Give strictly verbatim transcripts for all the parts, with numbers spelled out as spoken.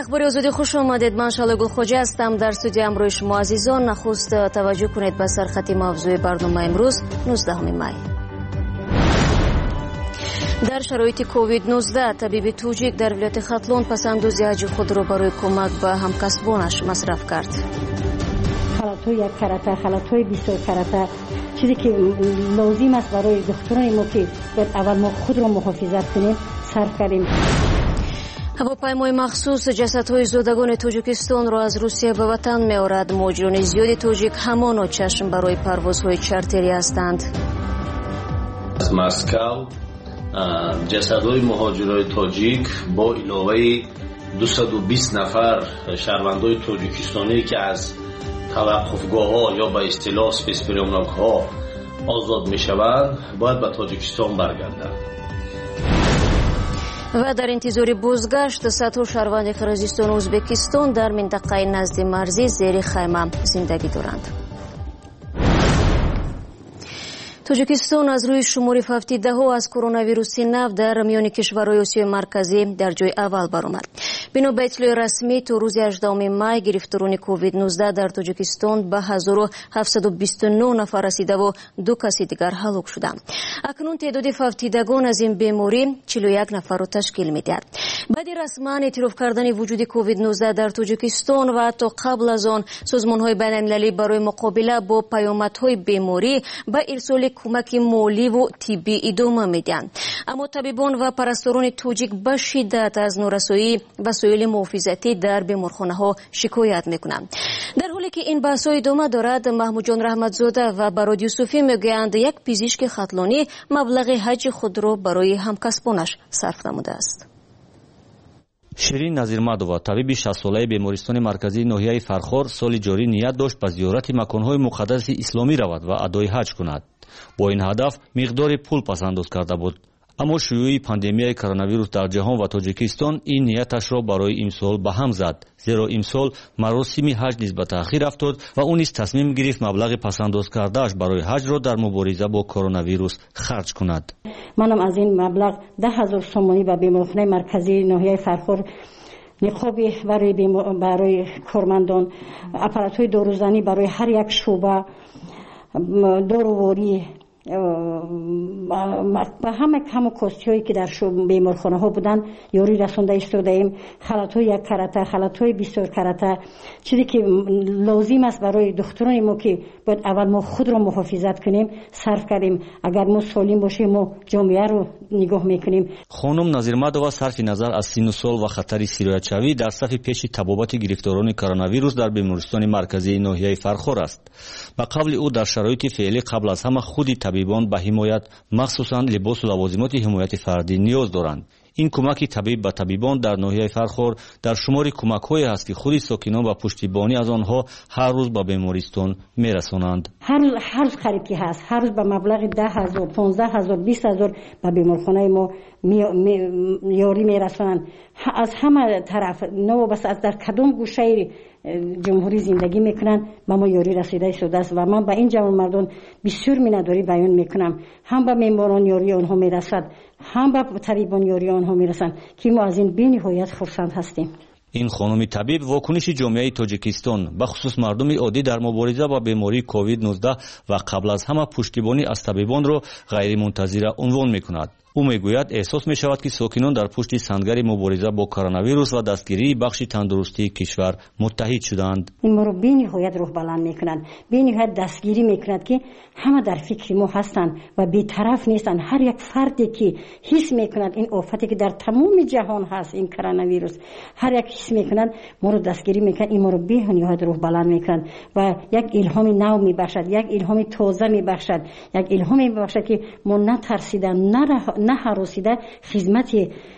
اخبار آزادی خوش آمدید. من شعله گلخوجه هستم. در استودیو امروز شما عزیزان نخست توجه کنید به سرخط موضوع برنامه امروز نوزدهم می. در شرایط کووید نوزده طبیب توجیک در ولایت ختلون پسندوزی حج خود را برای کمک به همکسبانش مصرف کرد. خلط‌های یک کرته، خلط‌های بیست کرته، چیزی که لازم است برای دختران ما که باید اول ما خود را محافظت کنیم صرف کردیم. هواپیمای مخصوص جسدهای زادگان تاجیکستان را از روسیه به وطن می‌آورد. مهاجران زیادی تاجیک همانا چشم برای پروازهای چارتری هستند. از مسکو جسدهای مهاجرای تاجیک با علاوه دویست و بیست نفر شهروندان تاجیکستانی که از توقفگاه‌ها یا به اصطلاح اسپیسپریومناک‌ها آزاد می‌شوند باید به تاجیکستان برگردند. و در انتظار بازگشت صدها شهروند قرقیزستان و ازبکستان در منطقه نزد مرزی زیر خیمه زندگی دارند. تاجیکستان از روی شمار هفتاده ها از کرونا ویروس نو در میان کشورهای آسیای مرکزی در جای اول برآمد. بنا به اطلاع رسمی تا روز هجدهم می گرفتاران کووید نوزده در تاجیکستان به هزار و هفتصد و بیست و نه نفر رسیده و دو کسی دیگر هلاک شدند. اکنون تعداد هفتادگان از این بیماری چهل و یک نفر را تشکیل می‌دهد. بعد رسما اعتراف کردن وجود کووید نوزده در تاجیکستان و حتی قبل از آن سازمان‌های بین‌المللی برای مقابله با پیامدهای بیماری به ارسال کمک مالی و طبی ادامه میدهند. اما طبیبان و پرستاران تاجیک به شدت از نارسایی وسایل محافظتی در بیمارخانه‌ها شکایت میکنند. در حالی که این بحث‌ها ادامه دارد، محمود جان رحمتزاده و براد یوسفی میگویند یک پزشک ختلانی مبلغ حج خود را برای همکسبانش صرف نموده است. شیرین نظیرمدова طبیب شصت ساله بیمارستان مرکزی ناحیه فرخار سال جاری نیت داشت به زیارت مکان‌های مقدس اسلامی رود و ادای حج کند. با این هدف مقدار پول پسنداز کرده بود. اما شیوع پاندمیای کرونا ویروس در جهان و تاجیکستان این نیتش را برای امسال به هم زد، زیرا امسال مراسم حج نیز به تأخیر افتاد و او نیز تصمیم گرفت مبلغ پسنداز کرده‌اش برای حج را در مبارزه با کرونا ویروس خرج کند. منم از این مبلغ ده هزار سومانی به بیمارخانه مرکزی ناحیه فرخار، نقابی برای برای کارمندان، اپارات‌های داروزنی برای هر یک شعبه، داروواری با همه کم کاستی‌هایی که در بیمارخانه ها بودن یاری رسونده ایستاده ایم. خلط‌های یک کرته، خلط‌های بیست کرته، چیزی که لازم است برای دختران ما که باید اول ما خود را محافظت کنیم صرف کردیم. اگر ما سالم باشیم ما جامعه رو نگاه میکنیم. خانم نظیرمدова صرف نظر از سن و سال و خطر سیرایت شوی در صف پیش تبابت گرفتاران کرونا ویروس در بیمارستان مرکزی ناحیه فرخار است. با قبل او در شرایط فعلی قبل از همه خودی طبیبان به حمایت مخصوصا لباس و لوازمات حمایت فردی نیاز دارند. این کمک طبیب به طبیبان در ناحیه فرخار در شمار کمک‌هایی است که خود ساکنان و پشتیبانی از آنها هر روز به بیمارستان میرسانند. هر روز هر روز خریدی هست، هر روز به مبلغ ده هزار، پانزده هزار، بیست هزار به بیمارخانه ما می، می، یاری میرسانند. از همه طرف نو بس از در کدام گوشه جمهوری زندگی میکنن به ما یاری رسیده شده است و من به این جوان مردان بسیار مینداری بیان میکنم. هم به بیماران یاری آنها میرسد، هم به طبیبان یاری آنها میرسند که ما از این بی نهایت خرسند هستیم. این خانم طبیب واکنش جامعه تاجیکستان به خصوص مردم عادی در مبارزه با بیماری کووید نوزده و قبل از همه پشتیبانی از طبیبان را غیر منتظره عنوان میکند. او میگوید احساس می شود که ساکنان در پشت سنگر مبارزه با کرونا ویروس و دستگیری بخش تندرستی کشور متحد شدند. این ما رو بی نهایت روح بلند میکنند، بی نهایت دستگیری میکند که همه در فکر ما هستند و بی‌طرف نیستند. هر یک فردی که حس میکند این آفتی که در تمام جهان هست، این کرونا ویروس، هر یک حس میکند ما رو دستگیری میکنند. این ما رو بی نهایت روح بلند میکنند و یک الهام نو میبخشد، یک الهام تازه میبخشد، یک الهام میبخشد که ما نترسیدن، نه نه هراسیده خدمت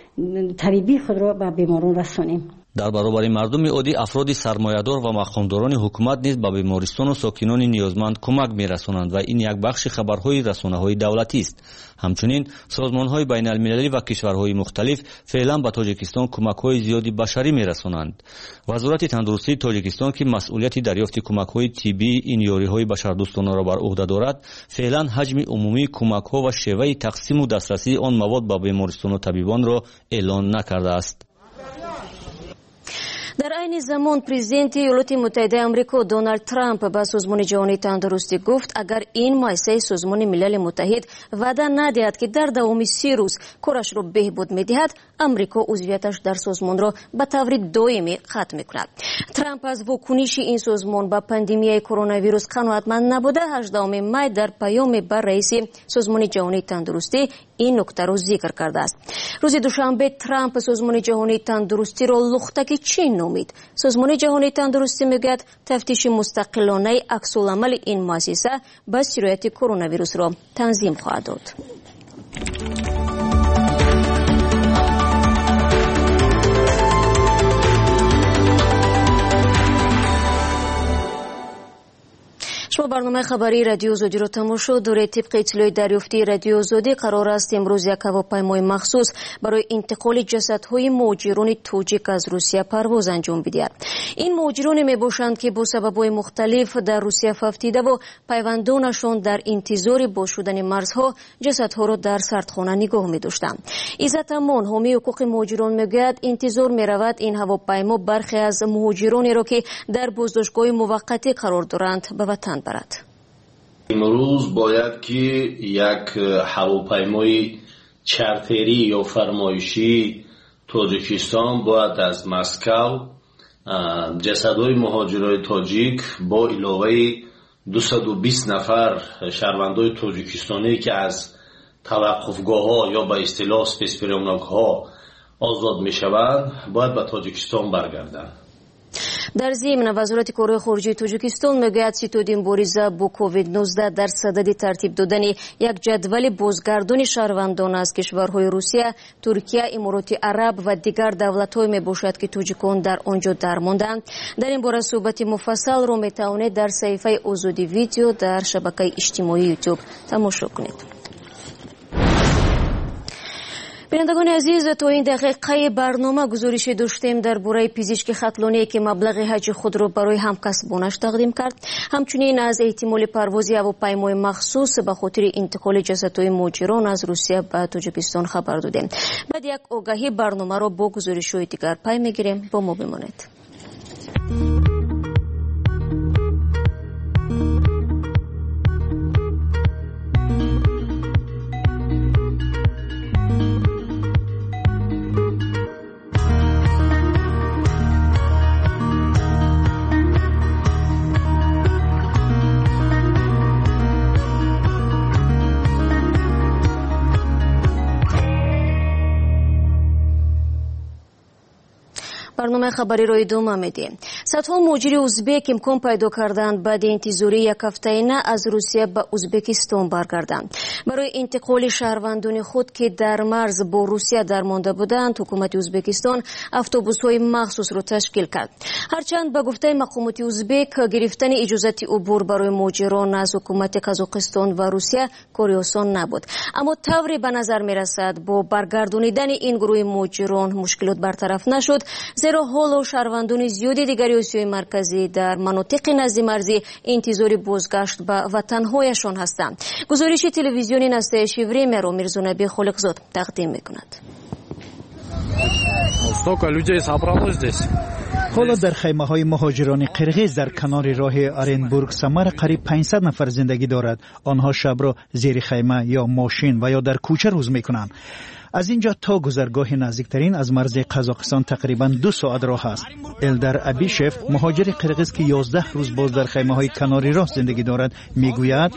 طبیبی خود را به بیماران رسانیم. در برابر مردم عادی افراد سرمایه‌دار و مقامداران حکومت نیز به بیمارستان و ساکنان نیازمند کمک می‌رسانند و این یک بخش خبرهای رسانه‌های دولتی است. همچنین سازمان‌های بین‌المللی و کشورهای مختلف فعلا به تاجیکستان کمک‌های زیادی بشری می‌رسانند. وزارت تندرستی تاجیکستان که مسئولیت دریافت کمک‌های طبی این یاری‌های بشردوستانه را بر عهده دارد، فعلا حجم عمومی کمک‌ها و شیوه تقسیم و دسترسی آن مواد به بیمارستان و طبیبان را اعلان نکرده است. در عین زمان پرزیدنت ایالات متحده آمریکا دونالد ترامپ به سازمان جهانی تندرستی گفت اگر این مؤسسه سازمان ملل متحد وعده ندهد که در دوام سی روز کارش را بهبود می‌دهد، آمریکا عضویتش در سازمان را به طور دائمی ختم می‌کند. ترامپ از واکنش این سازمان به پاندمی کرونا ویروس قناعتمند نبوده هجدهم می در پیام بر رئیس سازمان جهانی تندرستی این نکته را ذکر کرده است. روز دوشنبه ترامپ سازمان جهانی تندرستی را لختک چین نامید. سازمان جهانی تندرستی میگوید تفتیش مستقلانه عکس‌العمل این مؤسسه به سرایت کرونا ویروس را تنظیم خواهد داد. شما برنامه خبری رادیو آزادی را تماشا دارید. طبق اطلاع دریافتی رادیو آزادی قرار است امروز یک هواپیمای مخصوص برای انتقال جسدهای مهاجران تاجیک از روسیه پرواز انجام بدهد. این مهاجران میباشند که با سبب‌های مختلف در روسیه ففتیده و پیوندانشان در انتظار باز شدن مرزها جسدها را در سردخانه نگاه می‌داشتند. عزت امان حامی حقوق مهاجران میگوید انتظار می‌رود این هواپیما برخی از مهاجرانی را که در بازداشتگاه موقتی قرار دارند به وطن برد. امروز باید که یک هواپیمای چارتری یا فرمایشی تاجیکستان باید از مسکو جسدهای مهاجرای تاجیک با علاوه دویست و بیست نفر شهروندان تاجیکستانی که از توقفگاه ها یا به اصطلاح اسپیسپریامناک ها آزاد می شوند باید به تاجیکستان برگردند. در ضمن وزارت کارهای خارجه تاجیکستان میگوید ستاد مبارزه با کووید نوزده در صدد ترتیب دادن یک جدول بازگردانی شهروندان از کشورهای روسیه، ترکیه، امارات عرب و دیگر دولت‌های میباشد که تاجیکان در آنجا درماندند. در این باره صحبت مفصل را میتوانید در صفحه آزادی ویدیو در شبکه اجتماعی یوتیوب تماشا کنید. بینندگان عزیز، تا این دقیقه برنامه گزارش داشتیم درباره پزشک خطلانی که مبلغ حج خود را برای همکسبانش تقدیم کرد. همچنین از احتمال پرواز هواپیمای مخصوص به خاطر انتقال جسدهای مهاجران از روسیه به تاجیکستان خبر دادیم. بعد یک آگاهی برنامه را با گزارش‌های دیگر پی میگیریم. با ما بمانید. برنامه خبری را ادامه میدیم. صدها مهاجر ازبک امکان پیدا کردند بعد انتظاری یک هفته نه از روسیه به ازبکستان برگردند. برای انتقال شهروندان خود که در مرز با روسیه درمانده بودند، حکومت ازبکستان اتوبوس‌های مخصوص را تشکیل کرد. هرچند به گفته مقامات ازبک گرفتن اجازه عبور برای مهاجران از حکومت قزاقستان و روسیه کاری آسان نبود، اما طوری به نظر می‌رسد با برگردانیدن این گروه مهاجران مشکلات برطرف نشد، زیرا حالا شهروندان زیادی دیگر آسیای مرکزی در مناطق نزد مرزی انتظار بازگشت به وطن‌هایشان هستند. گزارش تلویزیونی نستایشی وریم را میرزونبی خالقزاد تقدیم می‌کند. حالا در خیمه های مهاجران قرغیز در کنار راه آرنبورگ سمر قریب پانصد نفر زندگی دارد. آنها شب را زیر خیمه یا ماشین و یا در کوچه روز میکنند. از اینجا تا گذرگاه نزدیکترین از مرز قزاقستان تقریبا دو ساعت راه است. الدر ابیشف مهاجر قرغیز که یازده روز باز در خیمه های کناری راه زندگی دارد میگوید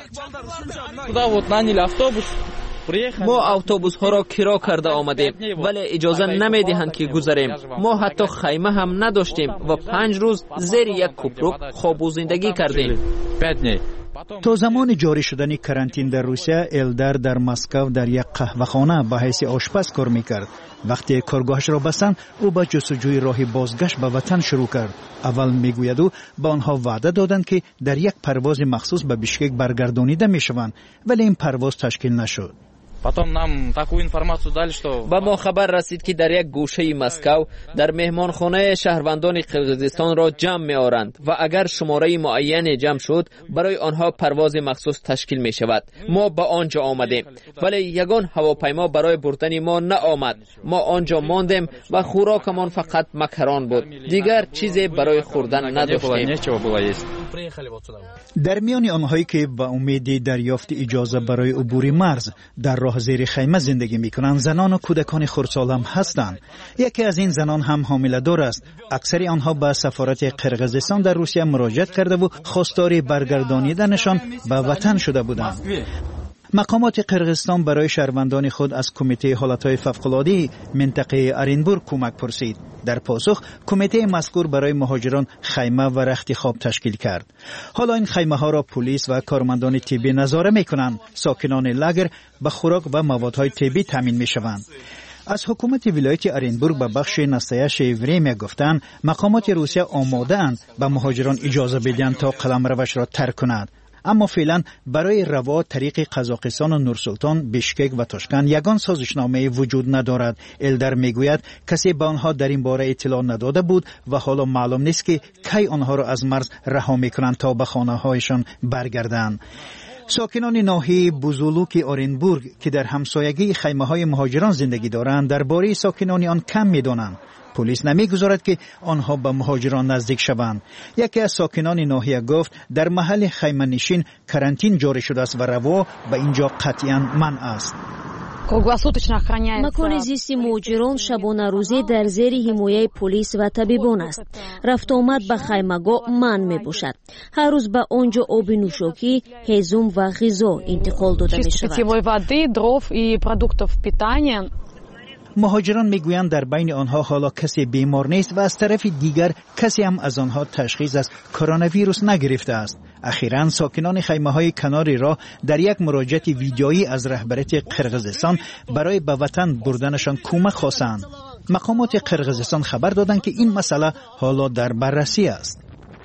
ما اتوبوس ها را کرا کرده آمدیم ولی اجازه نمیدهند که گذریم. ما حتی خیمه هم نداشتیم و پنج روز زیر یک کوپروک خواب و زندگی کردیم. تا زمان جاری شدن کرانتین در روسیه، الدر در مسکو در یک قهوه‌خانه به حیث آشپز کار میکرد. وقتی کارگاهش را بستند، او به جستجوی راه بازگشت به وطن شروع کرد. اول میگوید او به آنها وعده دادند که در یک پرواز مخصوص به بیشکک برگردانیده میشوند، ولی این پرواز تشکیل نشد. و ما خبر رسید که در یک گوشه مسکو در مهمانخانه شهروندان قرقیزستان را جمع می آورند و اگر شماره معین جمع شد برای آنها پرواز مخصوص تشکیل می شود. ما به آنجا آمدیم ولی یگان هواپیما برای بردن ما نه آمد. ما آنجا ماندیم و خوراکمان فقط مکران بود. دیگر چیزی برای خوردن نداشتیم. در میان آنهایی که با امید دریافت اجازه برای عبور مرز در راه زیر خیمه زندگی میکنند زنان و کودکان خردسال هم هستند. یکی از این زنان هم حامله دار است. اکثر آنها به سفارت قرقیزستان در روسیه مراجعه کرده و خواستار برگردانیدنشان به وطن شده بودند. مقامات قرقیزستان برای شهروندان خود از کمیته حالتهای فوق‌العاده منطقه ارنبورگ کمک پرسید. در پاسخ کمیته مذکور برای مهاجران خیمه و رخت خواب تشکیل کرد. حالا این خیمه ها را پلیس و کارمندان طبی نظاره میکنند. ساکنان لگر به خوراک و موادهای طبی تامین میشوند. از حکومت ولایت ارنبورگ به بخش نصایح وریم گفتند مقامات روسیه آماده اند به مهاجران اجازه بدهند تا قلمروش را ترک کنند. اما فعلا برای روا طریق قزاقستان و نورسلطان، بیشکک و تاشکند یگان سازشنامه وجود ندارد. الدر میگوید کسی به آنها در این باره اطلاع نداده بود و حالا معلوم نیست که کی آنها را از مرز رها میکنند تا به خانه هایشان برگردند. ساکنان ناحیه بوزولوک اورنبورگ که در همسایگی خیمه های مهاجران زندگی دارند درباره ساکنان آن کم میدانند. پلیس نمیگذارد که آنها به مهاجران نزدیک شوند. یکی از ساکنان ناحیه گفت در محل خیمه نشین کرانتین جاری شده است و روا به اینجا قطعاً منع است. مکان زیست مهاجران شبانه روزی در زیر حمایه پلیس و طبیبان است. رفت آمد به خیمه‌گاه منع میباشد. هر روز به آنجا آب نوشاکی، هیزم و غذا انتقال داده می شود. مهاجران میگویند در بین آنها حالا کسی بیمار نیست و از طرف دیگر کسی هم از آنها تشخیص از کرونا ویروس نگرفته است. اخیراً ساکنان خیمه های کنار راه در یک مراجعه ویدیویی از رهبریت قرقیزستان برای به وطن بردنشان کمک خواستند. مقامات قرقیزستان خبر دادند که این مسئله حالا در بررسی است.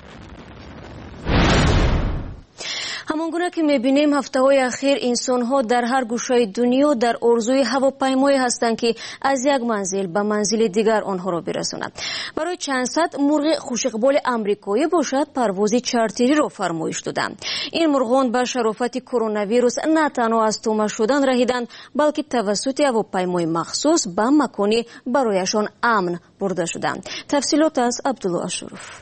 همانگونه که میبینیم هفته های اخیر انسان ها در هر گوشه دنیا در آرزوی هواپیمایی هستند که از یک منزل به منزل دیگر آنها را برساند. برای چند صد مرغ خوش‌اقبال آمریکایی باشد پرواز چارتری را فرمایش دادند. این مرغان به شرافت کرونا ویروس نه تنها از تومه شدن رهیدند بلکه توسط هواپیمای مخصوص به مکانی برایشان امن برده شدند. تفصیلات از عبدالله اشرف.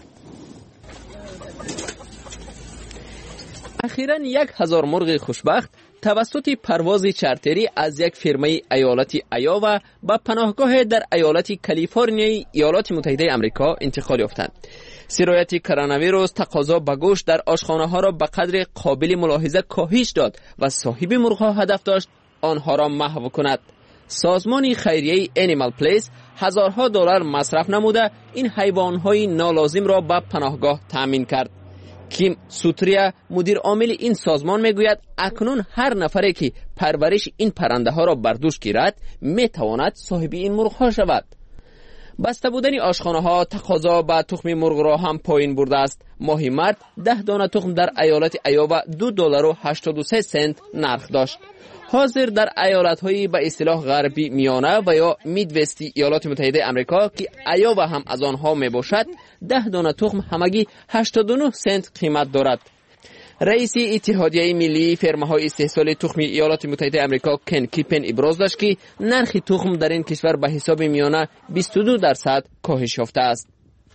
اخیراً یک هزار مرغ خوشبخت توسط پرواز چارتری از یک فرمای ایالت ایاوا به پناهگاه در ایالت کالیفرنیای ایالات متحده آمریکا انتقال یافتند. سرایت کرونا ویروس تقاضا به گوشت در آشخانه ها را به قدر قابل ملاحظه کاهش داد و صاحب مرغ ها هدف داشت آنها را محو کند. سازمان خیریه انیمال پلیس هزارها دلار مصرف نموده این حیوانات نالازم را به پناهگاه تامین کرد. کیم سوتریا مدیر عامل این سازمان میگوید اکنون هر نفری که پرورش این پرنده ها را بر دوش گیرد میتواند صاحب این مرغ ها شود. بسته بودن آشخانه ها تقاضا به تخم مرغ را هم پایین برده است. ماهی مرد ده دانه تخم در ایالت ایاوا دو دلار و هشتاد و سه سنت نرخ داشت. حاضر در ایالت های به اصطلاح غربی میانه و یا میدوستی ایالات متحده آمریکا که ایاوا هم از آنها می باشد ده دانه تخم همگی هشتاد و نه سنت قیمت دارد. رئیس اتحادیه ملی فرمه‌های استحصال تخم ایالات متحده آمریکا کن کیپن ابراز داشت که نرخ تخم در این کشور به حساب میانه بیست و دو درصد کاهش یافته است.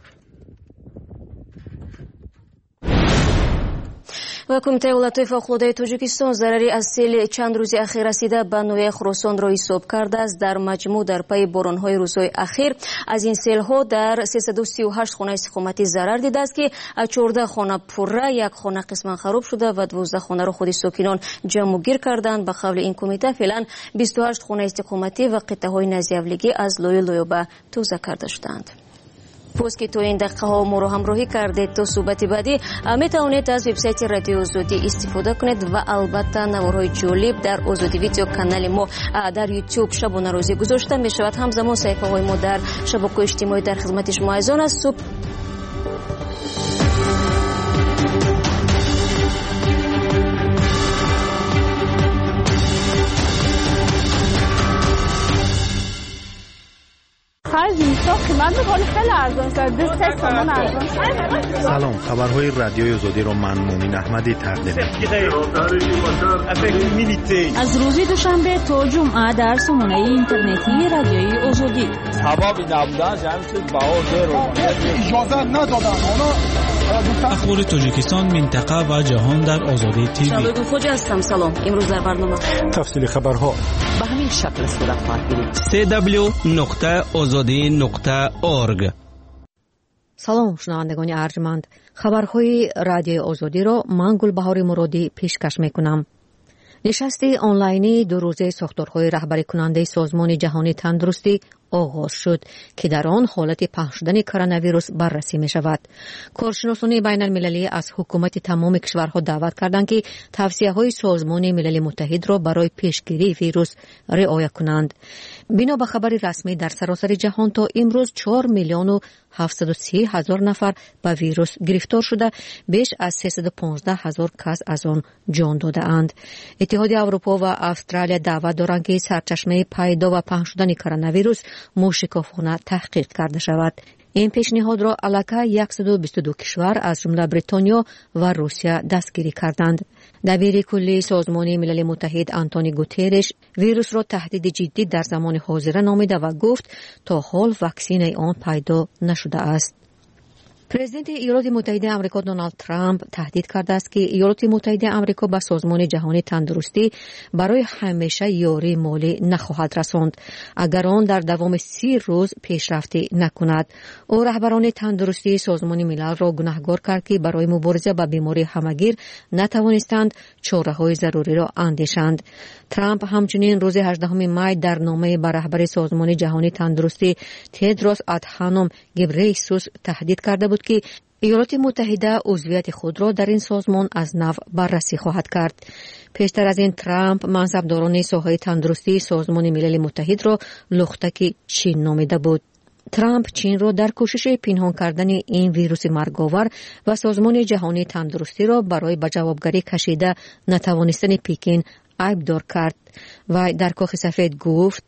و کمیته ولایت‌های فوق‌العاده تاجیکستان ضرری از سیل چند روزی اخیر رسیده به نوع خراسان را حساب کرده است. در مجموع در پی باران‌های روزهای اخیر از این سیل‌ها در سیصد و سی و هشت خانه استقامتی ضرر دیده است که چهارده خانه پره، یک خانه قسما خراب شده و دوازده خانه را خود ساکنان جمع و گیر کردند. به قول این کمیته فعلا بیست و هشت خانه استقامتی و قطعه‌های نزیولگی از لایه لایه به توزیع کرده شدند. پوست که تو این دقیقه ها ما رو همراهی کردید تا صحبت بعدی می توانید از وبسایت رادیو آزادی استفاده کنید و البته نوارهای جالب در آزادی ویدیو کانال ما در یوتیوب شبانه روزی گذاشته می شود. همزمان صفحه های ما در شبکه اجتماعی در خدمت شما ایزان است. صبح سلام، خبرهای رادیوی آزادی رو من مومین احمدی تقدیم می‌کنم. از روز دوشنبه تا جمعه در سامانه اینترنتی رادیوی آزادی. اجازه ندادن اخبار تاجیکستان، منطقه و جهان در آزادی تیوی. شبکه خوج هستم. سلام. امروز در برنامه تفصیل خبرها به همین شکل صورت خواهد گرفت. سی دبلیو نقطه آزادی نقطه اورگ. سلام شنوندگان ارجمند، خبرهای رادیوی آزادی را من گلبهار مرادی پیشکش میکنم. نشست آنلاینی دو روزه ساختارهای رهبری کننده سازمان جهانی تندرستی آغاز شد که در آن حالت پخش شدن کرونا ویروس بررسی می شود. کارشناسان بین المللی از حکومت تمام کشورها دعوت کردند که توصیه های سازمان ملل متحد را برای پیشگیری ویروس رعایت کنند. بنا به خبر رسمی در سراسر جهان تا امروز چهار میلیون و هفتصد و سی هزار نفر به ویروس گرفتار شده، بیش از سیصد و پانزده هزار کس از آن جان داده اند. اتحاد اروپا و استرالیا دعوت دارند که سرچشمه پیدا و پخش شدن کرونا ویروس موشکافانه تحقیق کرده شود. این پیشنهاد را علاقه صد و بیست و دو کشور از جمله بریتانیا و روسیه دستگیری کردند. دبیر کلی سازمان ملل متحد آنتونی گوترش ویروس را تهدید جدی در زمان حاضر نامیده و گفت تا حال واکسن آن پیدا نشده است. پرزیدنت ایالات متحده آمریکا دونالد ترامپ تهدید کرده است که ایالات متحده آمریکا به سازمان جهانی تندرستی برای همیشه یاری مالی نخواهد رساند اگر آن در دوام سی روز پیشرفتی نکند. او رهبران تندرستی سازمان ملل را گناهکار کرد که برای مبارزه با بیماری همهگیر نتوانستند چاره‌های ضروری را اندیشند. ترامپ همچنین روز هجدهم می در نامه به رهبر سازمان جهانی تندرستی تدروس ادهانوم گبریسوس تهدید کرده بود که ایالات متحده عضویت خود را در این سازمان از نو بررسی خواهد کرد. پیشتر از این ترامپ منصبداران ساحه تندرستی سازمان ملل متحد را لختک چین نامیده بود. ترامپ چین را در کوشش پنهان کردن این ویروس مرگاور و سازمان جهانی تندرستی را برای به جوابگری کشیده نتوانستن پکین عیبدار کرد و در کاخ سفید گفت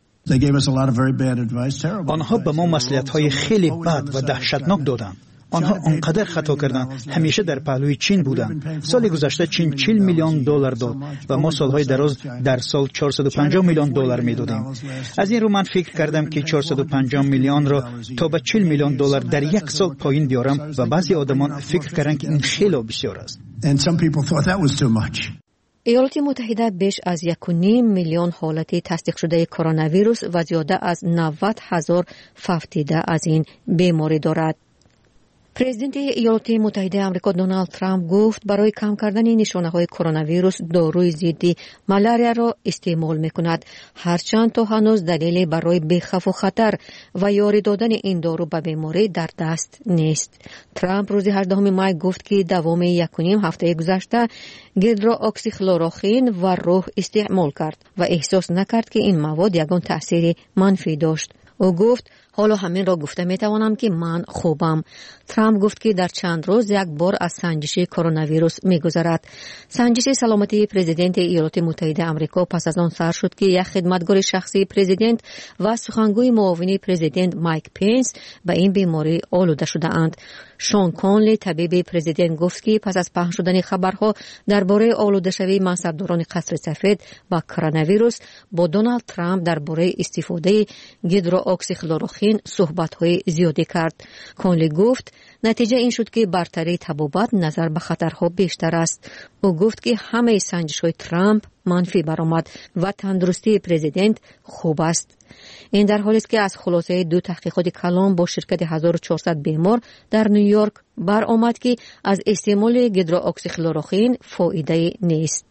آنها به ما مصلحت‌های خیلی بد و دهشتناک دادند. آنها آنقدر خطا کردند، همیشه در پهلوی چین بودند. سال گذشته چین چهل میلیون دلار داد و ما سالهای دراز در سال چهارصد و پنجاه میلیون دلار میدادیم. از این رو من فکر کردم که چهارصد و پنجاه میلیون را تا به چهل میلیون دلار در یک سال پایین بیارم و بعضی آدمان فکر کردند که این خیلی بسیار است. ایالات متحده بیش از یک و نیم میلیون حالت تصدیق شده کرونا ویروس و زیاده از نود هزار فوت دیده از این بیماری دارد. پرزیدنت ایالات متحده آمریکا دونالد ترامپ گفت برای کم کردن نشانه‌های کرونا ویروس داروی ضد مالاریا را استعمال می‌کند، هرچند تا هنوز دلیلی برای بیخوف و خطر و یاری دادن این دارو به بیماری در دست نیست. ترامپ روز هجدهم می گفت که دوام یک و نیم هفته گذشته گیدروکسیکلوروخین و روح استعمال کرد و احساس نکرد که این مواد یگان تأثیر منفی داشت. او گفت حالا همین را گفته می توانم که من خوبم. ترامپ گفت که در چند روز یک بار از سنجش کرونا ویروس می گذرد. سنجش سلامتی پرزیدنت ایالات متحده آمریکا پس از آن سر شد که یک خدمتگار شخصی پرزیدنت و سخنگوی معاون پرزیدنت مایک پنس به این بیماری آلوده شده اند. شون کانلی طبیب پرزیدنت گفت که پس از پخش شدن خبرها درباره آلوده شوی منصبداران قصر سفید با کرونا ویروس با دونالد ترامپ درباره استفاده گیدروکسیکلوروخین صحبت‌های زیادی کرد. کانلی گفت نتیجه این شد که برتری طبابت نظر به خطرها بیشتر است. او گفت که همه سنجش‌های ترامپ منفی برآمد و تندرستی پرزیدنت خوب است. این در حالی است که از خلاصه دو تحقیقات کلان با شرکت هزار و چهارصد بیمار در نیویورک برآمد که از استعمال گیدروکسیکلوروخین فایده نیست.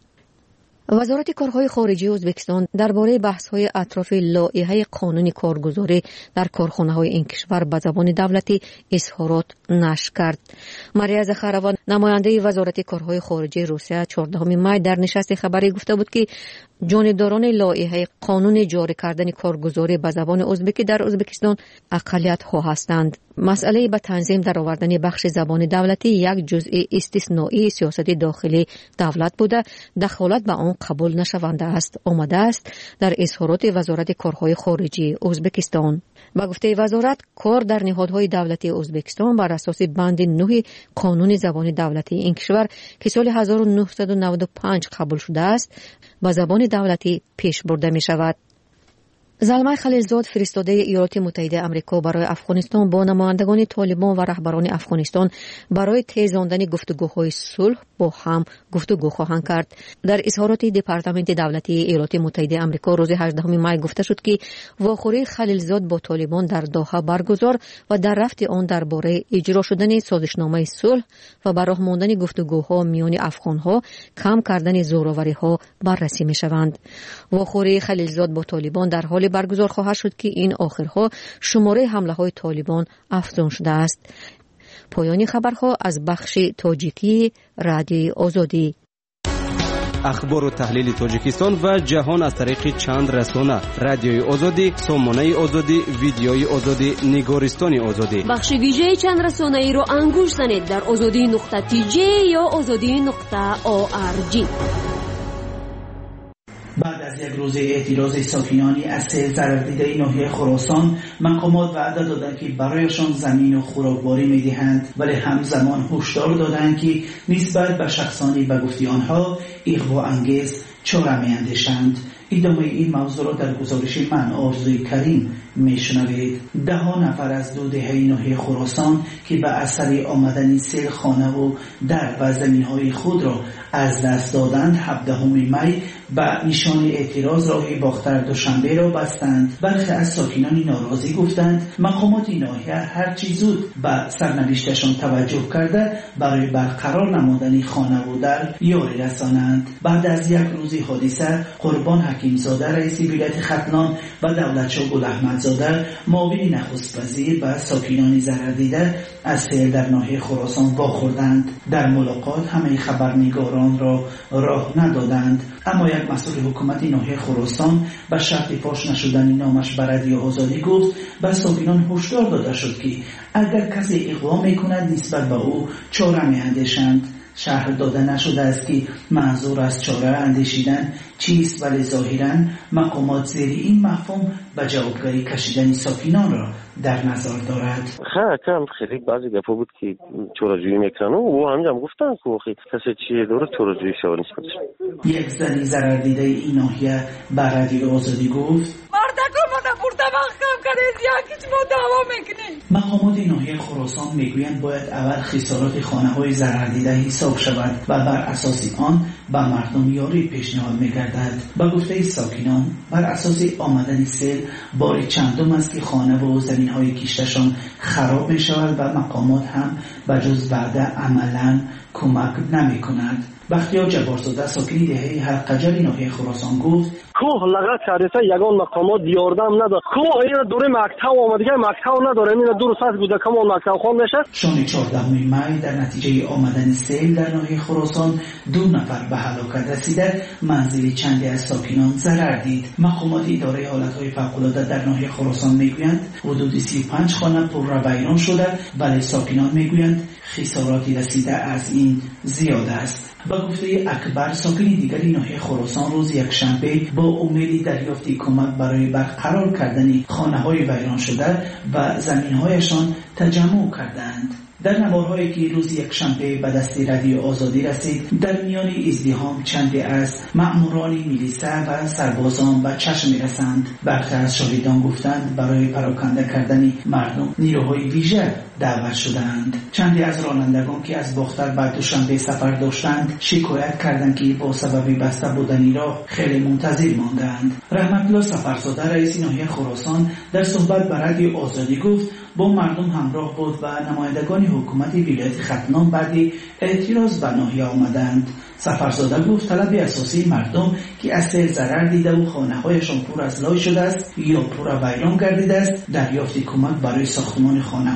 وزارت کارهای خارجه ازبکستان درباره بحث‌های اطراف لایحه قانون کارگزاری در کارخانه‌های این کشور به زبان دولتی اظهارات نشر کرد. ماریا زخاروا نماینده وزارت کارهای خارجه روسیه چهاردهم می در نشست خبری گفته بود که جانبداران لایحه قانون جاری کردن کارگزاری به زبان ازبکی در ازبکستان اقلیت‌ها هستند. مسئله به تنظیم درآوردن بخش زبان دولتی یک جزء استثنایی سیاست داخلی دولت بوده، دخالت به آن طالبان قبول نشونده است آمده است در اظهارات وزارت کارهای خارجی ازبکستان. با گفته وزارت کار در نهادهای دولتی ازبکستان بر اساس بند نه قانون زبان دولتی این کشور که سال هزار و نهصد و نود و پنج قبول شده است با زبان دولتی پیش برده می شود. زلمه خلیلزاد فرستاده ایالات متحده آمریکا برای افغانستان با نمایندگان طالبان و رهبران افغانستان برای تیزاندن گفتگوهای صلح با هم گفتگو خواهند کرد. در اظهارات دپارتمنت دولتی ایالات متحده آمریکا روز هجدهم می گفته شد که واخوری خلیلزاد با طالبان در دوحه برگزار و در رفت آن درباره اجرا شدن سازشنامه صلح و به راه ماندن گفتگوها میان افغانها کم کردن زوراوری‌ها بررسی می شوند. واخوری خلیلزاد با طالبان در حال برگزار خواهد شد که این آخرها شماره حمله های طالبان افزون شده است. پایان خبرها از بخش تاجیکی رادیوی آزادی. اخبار و تحلیل تاجیکستان و جهان از طریق چند رسانه: رادیوی آزادی، سامانه آزادی، ویدیوی آزادی، نگارستان آزادی. بخش ویژه چند رسانه ای را انگوش زنید در آزادی نقطه تی جی یا آزادی نقطه او آر جی. بعد از یک روز اعتراض ساکنانی از سیل ضرردیده ناحیه خراسان، مقامات وعده دادند که برایشان زمین و خوراکباری می‌دهند، ولی همزمان هشدار دادند که نسبت به شخصانی به گفته آنها اغوا انگیز چاره می‌اندیشند. ادامه این موضوع را در گزارش من آرزوی کریم میشنوید. ده ها نفر از دو دهه ناحیه خراسان که به اثر آمدن سیل خانه و در و زمین‌های خود را از دست دادند، هفدهم می به نشان اعتراض راه باختر دوشنبه را بستند. برخی از ساکنان ناراضی گفتند مقامات ناحیه هر چی زود به سرنوشتشان توجه کرده برای برقرار نمودن خانه و در یاری رسانند. بعد از یک روز حادثه، قربان حکیمزاده رئیس ولایت ختلان و دولتشاه گل احمدزاده معاون نخست وزیر به ساکنان ضرردیده از سیل در ناحیه خراسان واخوردند. در ملاقات همه خبرنگاران را راه ندادند، اما یک مسئول حکومت ناحیه خراسان به شرط فاش نشدن نامش بر رادیو آزادی گفت به ساکنان هشدار داده شد که اگر کسی اغوا میکند نسبت به او چاره میاندیشند. شرح داده نشده است که منظور از چاره اندیشیدن چیست، ولی ظاهراً مقامات زیر این مفهوم به جوابگری کشیدن ساکنان را در نظر دارد. خیلی کم خیلی بعضی گفته بود که چاره‌جویی میکنن و همینجا هم گفتن که کسی چیه داره چاره‌جویی شو نسبتش. یک زنی ضرر دیده این ناحیه بر رادیو آزادی گفت مقامات ناحیه خراسان میگویند باید اول خسارات خانه‌های ضرر دیده حساب شود و بر اساس آن به مردم یاری پیشنهاد می‌گردد. با گفته ساکنان بر اساس آمدن سیل بار چندم است که خانه و زمین‌های کشتشان خراب می‌شود و مقامات هم بجز وعده عملاً کمک نمی‌کند. بختیار جبارزاده ساکن دهه حلقجر ناحیه خراسان گفت کوه لغت کردیسه یگان مقامات دیاردم نداره. کوه این دوره مکتب آمده مکتب نداره، این دو ساعت بوده که اون مکتب خوان میشه. شام چهاردهم می در نتیجه آمدن سیل در ناحیه خراسان دو نفر به هلاکت رسیده، منزل چندی از ساکنان ضرر دید. مقامات اداره حالتهای فوق‌العاده در ناحیه خراسان میگویند حدود سی و پنج خانه پر را ویران شده، ولی ساکنان میگویند خساراتی رسیده از این زیاد است. با گفته اکبر ساکن دیگری ناحیه خراسان روز یکشنبه با امید دریافت کمک برای برقرار کردن خانه‌های ویران شده و زمین‌هایشان تجمع کردند. در نوارهایی که روز یکشنبه به دست رادیو آزادی رسید، در میان ازدحام چندی از مأموران میلیسه و سربازان به چشم می‌رسند. برخی از شاهدان گفتند برای پراکنده کردن مردم نیروهای ویژه دعوت شدند. چندی از رانندگان که از باختر به دوشنبه سفر داشتند شکایت کردند که با سبب بسته بودن راه خیلی منتظر ماندند. رحمت الله سفرزاده رئیس ناحیه خراسان در صحبت به رادیو آزادی گفت با مردم همراه بود و نمایندگان حکومت ولایت ختلان بعد اعتراض به ناحیه آمدند. سفرزاده گفت طلب اساسی مردم که از سیل ضرر دیده و خانه‌هایشان پر از لای شده است یا پر ویران گردیده است، دریافت کمک برای ساختمان خانه‌هایشان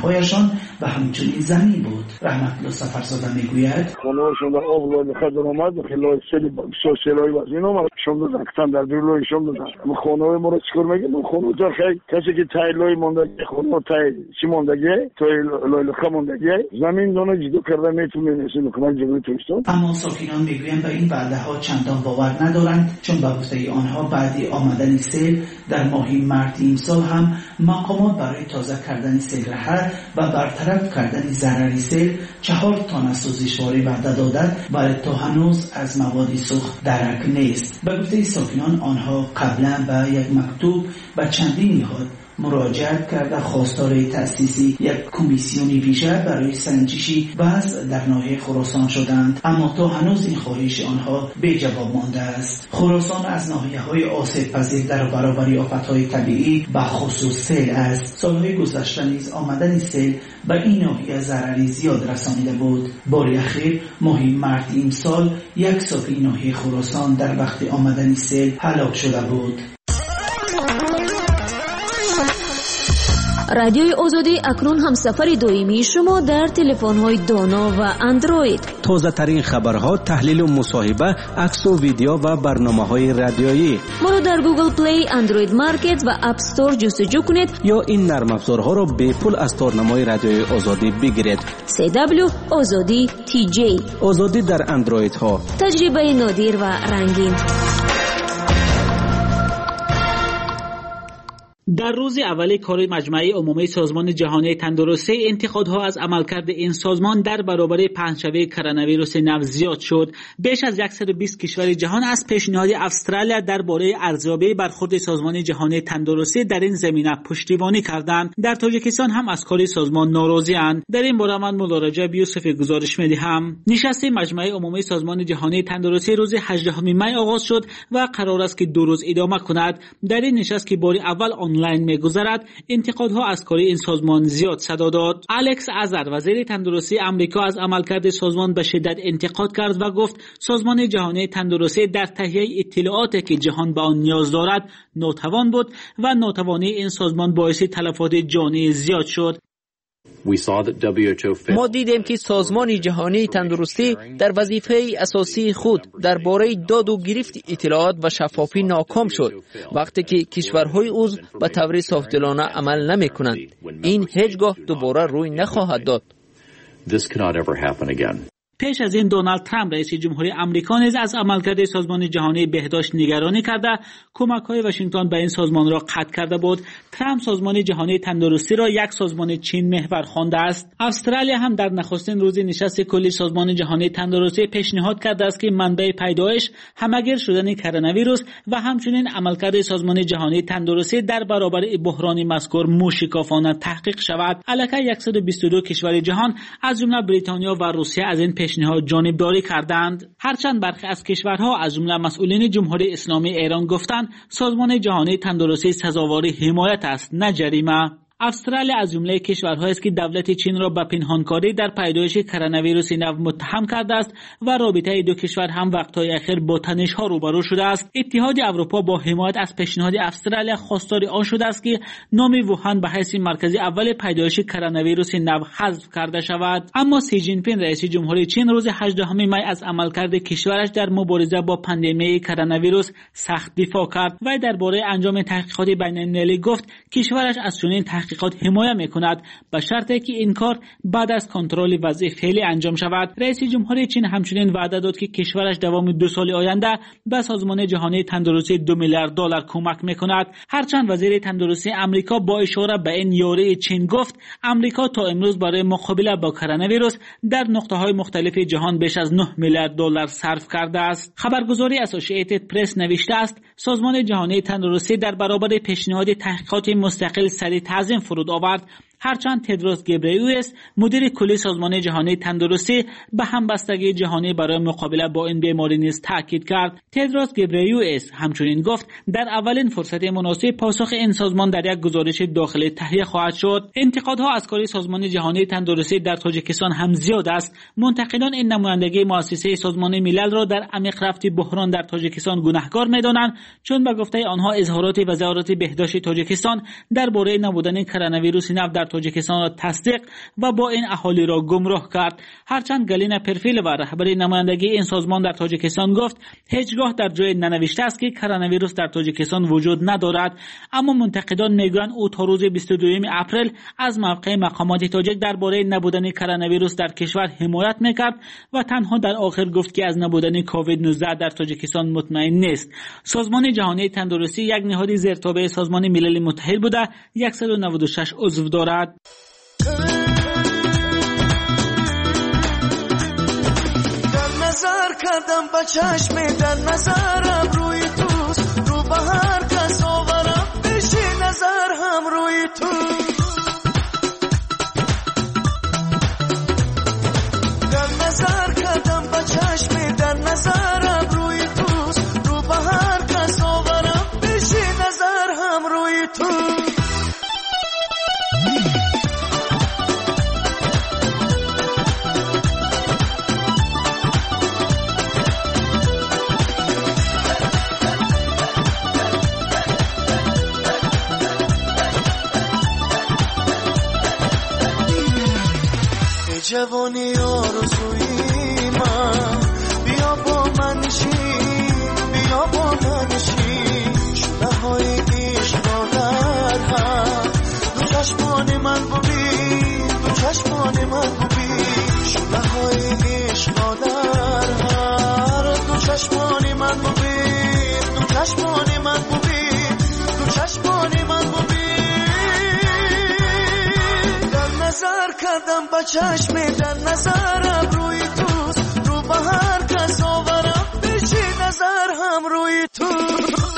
خراسان و همچنین زمین بود. رحمت الله سفرزاده میگوید خانه‌شون در آب لای خزر آمد و خلای سلی سوسیلای باز اینا ما شون دادن کتن در دلوی شون دادن ما خانه ما رو چیکار میگیم ما خانه در خیلی کسی که تای لای موندگی خانه تای چی موندگی تای لای لخ موندگی زمین دونه جدو کرده میتونه نشین کنه جلوی توستون. اما ساکنان میگویند به این وعده ها چندان باور ندارند، چون به گفته آنها بعد آمدن سیل در ماه مارس امسال هم مقامات برای تازه کردن سیل رهر و برطرف کردن ضرر سیل چهار تن سوزشواری وعده دادند، ولی تا هنوز از مواد سوخت درک نیست. به گفته ساکنان آنها قبلا به یک مکتوب به چندین نهاد مراجعت کرده خواستار تأسیسی یک کمیسیونی ویژه برای سنجشی وضع در ناحیه خراسان شدند، اما تا هنوز این خواهش آنها بی جواب مانده است. خراسان از ناحیه‌های آسیب پذیر در برابر آفت‌های طبیعی به خصوص سیل است. سالهای گذشته نیز آمدن سیل به این ناحیه ضرری زیاد رسانیده بود. بار اخیر ماه مارس امسال یک ساکن ناحیه خراسان در وقت آمدن سیل هلاک شده بود. رادیوی آزادی اکنون هم سفر دائمی شما در تلفن‌های دانا و اندروید. تازه ترین خبرها، تحلیل و مصاحبه، عکس و ویدیو و برنامه‌های رادیویی. ما را در گوگل پلی، اندروید مارکت و اپ استور جستجو کنید یا این نرم افزارها را به پول از تارنمای رادیوی آزادی بگیرید. سی دبلیو آزادی تی جی. آزادی در اندروید ها. تجربه نادر و رنگین. در روز اول کار مجمع عمومی سازمان جهانی تندرستی، انتقادها از عملکرد این سازمان در برابر پنجشنبه کرونا ویروس نو زیاد شد. بیش از صد و بیست کشور جهان از پیشنهاد استرالیا درباره ارزیابی برخورد سازمان جهانی تندرستی در این زمینه پشتیبانی کردند. در تاجیکستان هم از کار سازمان ناراضی‌اند. در این باره من ملاحظه به یوسف گزارش می‌دهم. نشست مجمع عمومی سازمان جهانی تندرستی روز هجدهم می آغاز شد و قرار است که دو روز ادامه کند. در این نشست که بار اول آنلاین می‌گذرد، انتقادها از کار این سازمان زیاد صدا داد. الکس ازر، وزیر تندرستی آمریکا، از عملکرد سازمان به شدت انتقاد کرد و گفت سازمان جهانی تندرستی در تهیه اطلاعاتی که جهان به آن نیاز دارد ناتوان بود و ناتوانی این سازمان باعث تلفات جانی زیاد شد. ما دیدیم که سازمان جهانی تندرستی در وظیفه اساسی خود درباره داد و گرفت اطلاعات و شفافی ناکام شد، وقتی که کشورهای عضو به طور صافدلانه عمل نمی کنند. این هیچگاه دوباره روی نخواهد داد. پیش از این دونالد ترامپ رئیس جمهوری آمریکا نیز از عملکرد سازمان جهانی بهداشت نگرانی کرده کمک‌های واشنگتن به این سازمان را قطع کرده بود. ترامپ سازمان جهانی تندرستی را یک سازمان چین محور خوانده است. استرالیا هم در نخستین روز نشست کلی سازمان جهانی تندرستی پیشنهاد کرده است که منبع پیدایش، همه‌گیر شدن کرونا ویروس و همچنین عملکرد سازمان جهانی تندرستی در برابر بحران مذکور موشکافانه تحقیق شود. الکی صد و بیست و دو کشور جهان از جمله بریتانیا و روسیه از این پیشنهاد جانبداری کردند. هرچند برخی از کشورها از جمله مسئولین جمهوری اسلامی ایران گفتند سازمان جهانی تندرستی سزاوار حمایت است، نه جریمه. استرالیا از جمله کشورهایی است که دولت چین را به پنهانکاری در پیدایش کرونا ویروس نو متهم کرده است و رابطه دو کشور هم وقتهای اخیر با تنش‌ها روبرو شده است. اتحاد اروپا با حمایت از پیشنهاد استرالیا خواستار آن شده است که نام ووهان به حیث مرکز اول پیدایش کرونا ویروس نو حذف کرده شود. اما سی جین پینگ رئیس جمهوری چین روز هجدهم می از عملکرد کشورش در مبارزه با پاندمی کرونا ویروس سخت دفاع کرد و درباره انجام تحقیقات بین‌المللی گفت کشورش از چنین تحقیقات حمایت میکند به شرطی که این کار بعد از کنترل وضع فعلی انجام شود. رئیس جمهوری چین همچنین وعده داد که کشورش دوام دو سال آینده به سازمان جهانی تندرستی دو میلیارد دلار کمک میکند. هرچند وزیر تندرستی آمریکا با اشاره به این یاری چین گفت آمریکا تا امروز برای مقابله با کرونا ویروس در نقطه‌های مختلف جهان بیش از نه میلیارد دلار صرف کرده است. خبرگزاری اسوسییتد پرس نوشته است سازمان جهانی تندرستی در برابر پیشنهاد تحقیقات مستقل سریع تعظیم فرود آورد. هرچند تدروس گبریئوس مدیر کلی سازمان جهانی تندرستی به همبستگی جهانی برای مقابله با این بیماری نیز تاکید کرد. تدروس گبریئوس همچنین گفت در اولین فرصت مناسب پاسخ این سازمان در یک گزارش داخلی تهیه خواهد شد. انتقادها از کار سازمان جهانی تندرستی در تاجیکستان هم زیاد است. منتقدان این نمایندگی مؤسسه سازمان ملل را در عمیق رفت بحران در تاجیکستان گناهکار می‌دانند، چون به گفته آنها اظهارات وزارت بهداشت تاجیکستان درباره نبودن کرونا ویروس نو در تاجیکستان را تصدیق و با این اهالی را گمراه کرد. هرچند گالینا پرفیل و رهبر نمایندگی این سازمان در تاجیکستان گفت هیچگاه در جای ننوشته است که کرونا ویروس در تاجیکستان وجود ندارد، اما منتقدان میگویند او تا روز بیست و دوم اپریل از موقع مقامات تاجیک درباره نبودن کرونا ویروس در کشور حمایت میکرد و تنها در آخر گفت که از نبودن کووید نوزده در تاجیکستان مطمئن نیست. سازمان جهانی تندرستی یک نهاد زیرتابع سازمان ملل متحد بوده صد و نود و شش عضو دارد. در نظر کردم با چشم در نظرم روی توست، رو به هر کس آورم بشی نظر هم روی توست. در نظر کردم با چشم در نظرم روی توست، رو به هر کس آورم بشی نظر هم روی توست. جوانی آرزوی من بیا با من شی، بیا با من شی، شده های عشق را در هم دو چشمان من ببین، دو چشمان من ببین، شده های عشق را در هم دو چشمان من ببین، دو چشمان من ببین، دو چشمان من ببین. نظر کردم با چشم در نظرم روی توست، رو به هر کس آورم بشی نظر هم روی توست.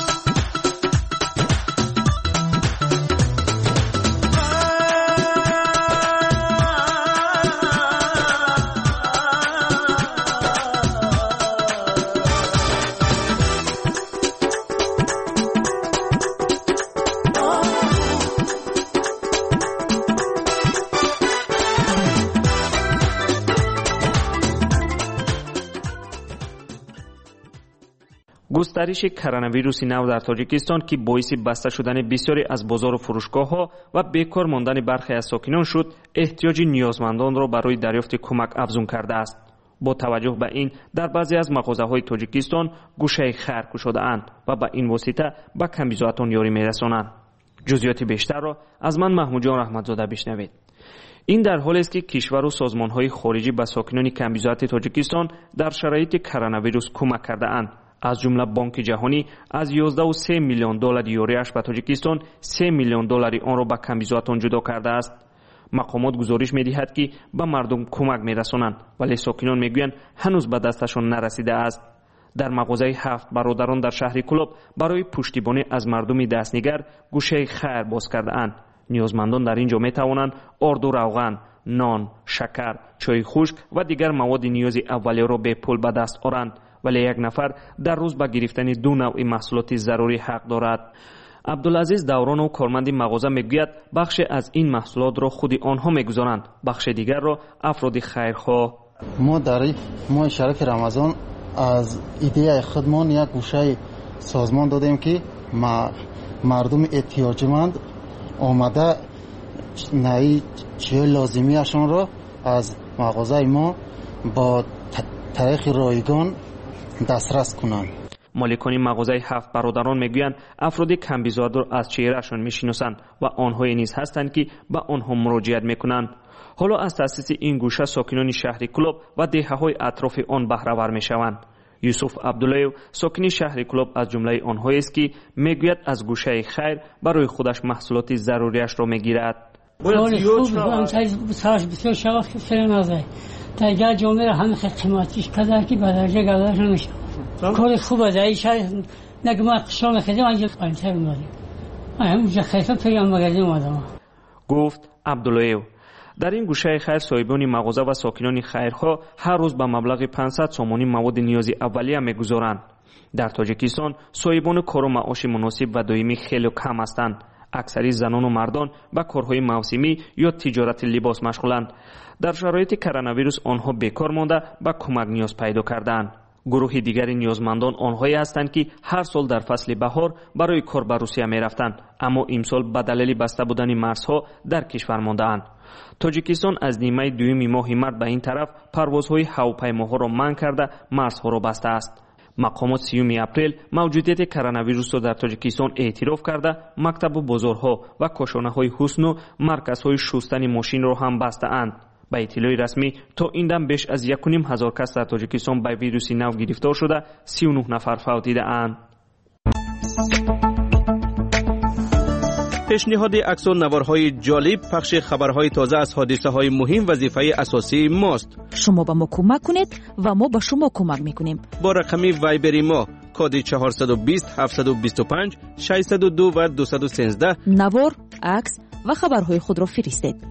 گسترش کرونا ویروس نو در تاجیکستان که باعث بسته شدن بسیاری از بازار و فروشگاه‌ها و بیکار ماندن برخی از ساکنان شد، احتیاج نیازمندان را برای دریافت کمک افزون کرده است. با توجه به این در بعضی از مغازه‌های تاجیکستان گوشه خیر گشوده‌اند و به این واسطه به کمبیزاتان یاری می‌رسانند. جزئیات بیشتر را از من محمود جان رحمتزاده بشنوید. این در حالی است که کشور و سازمان‌های خارجی به ساکنان کمبیزات تاجیکستان در شرایط کرونا ویروس کمک کرده‌اند. از جمله بانک جهانی از یازده و سه میلیون دلار یاریش به تاجیکستان سه میلیون دلاری آن را به کمبیزاتان جدا کرده است. مقامات گزارش می‌دهد که به مردم کمک می‌رسانند، ولی ساکنان می‌گویند هنوز به دستشان نرسیده است. در مغازه هفت برادران در شهر کلوب برای پشتیبانی از مردم دستنگر گوشه خیر باز کرده‌اند. نیازمندان در اینجا می‌توانند آرد و روغن، نان، شکر، چای خشک و دیگر مواد نیاز اولیه را به پول به دست آورند، ولی یک نفر در روز به گرفتن دو نوع محصولات ضروری حق دارد. عبدالعزیز دوران و کارمند مغازه میگوید بخش از این محصولات را خود آنها میگذارند، بخش دیگر را افراد خیرخواه. ما در ماه شرف رمضان از ایده خودمان یک گوشه سازمان دادیم که مردم احتیاجمند آمده نهی چیه لازمیشان را از مغازه ما با طریق رایگان دسترس کنند. مالکان مغازه هفت برادران میگویند افراد کمبیزاد را از چهرهشان میشناسند و آنها نیز هستند که به آنها مراجعت میکنند. حالا از تأسیس این گوشه ساکنان شهر کلوب و دهه‌های اطراف آن بهره ور میشوند. یوسف عبدالله ساکن شهر کلوب از جمله آنها است که میگوید از گوشه خیر برای خودش محصولات ضروریش را میگیرد. باید خوب هم ساش بسیار شواخ سر نازه تا جامعه را همه قیمتیش کده که به درجه گذارش نمیشه. کار خوب از این شهر نگه ما قشام خیلی منجل قیمتر اومدیم. همونجا خیلی پیام مگردیم آدم. گفت عبدالله. در این گوشه خیر صاحبان مغازه و ساکنان خیرخواه هر روز به مبلغ پانصد سومانی مواد نیازی اولیه میگذارند. در تاجیکستان صاحبان کار و معاش مناسب و دائمی خیلی کم هستند. اکثری زنان و مردان به کارهای موسمی یا تجارت لباس مشغولند. در شرایط کرونا ویروس آنها بیکار مانده به کمک نیاز پیدا کردند. گروه دیگری نیازمندان آنهایی هستند که هر سال در فصل بهار برای کار به روسیه می رفتند، اما امسال به دلیل بسته بودن مرزها در کشور مانده‌اند. تاجیکستان از نیمه دوم ماه مارس به این طرف پروازهای هواپیماها را منع کرده مرزها را بسته است. مقامات سیوم اپریل موجودیت کرونا ویروس را در تاجیکستان اعتراف کرده مکتب و بازارها و کاشانه‌های حسن و مرکزهای شستن ماشین را هم بسته اند. به اطلاع رسمی تا این دم بیش از یک و نیم هزار کس در تاجیکستان به ویروس نو گرفتار شده، سی و نه نفر فوت دیده اند. پیشنهاد عکس و نوارهای جالب، پخش خبرهای تازه از حادثه های مهم وظیفه اساسی ماست. شما به ما کمک کنید و ما به شما کمک میکنیم. با رقم وایبری ما کد چهارصد و بیست هفتصد و بیست و پنج ششصد و دو و دویست و سیزده نوار، عکس و خبرهای خود را فرستید.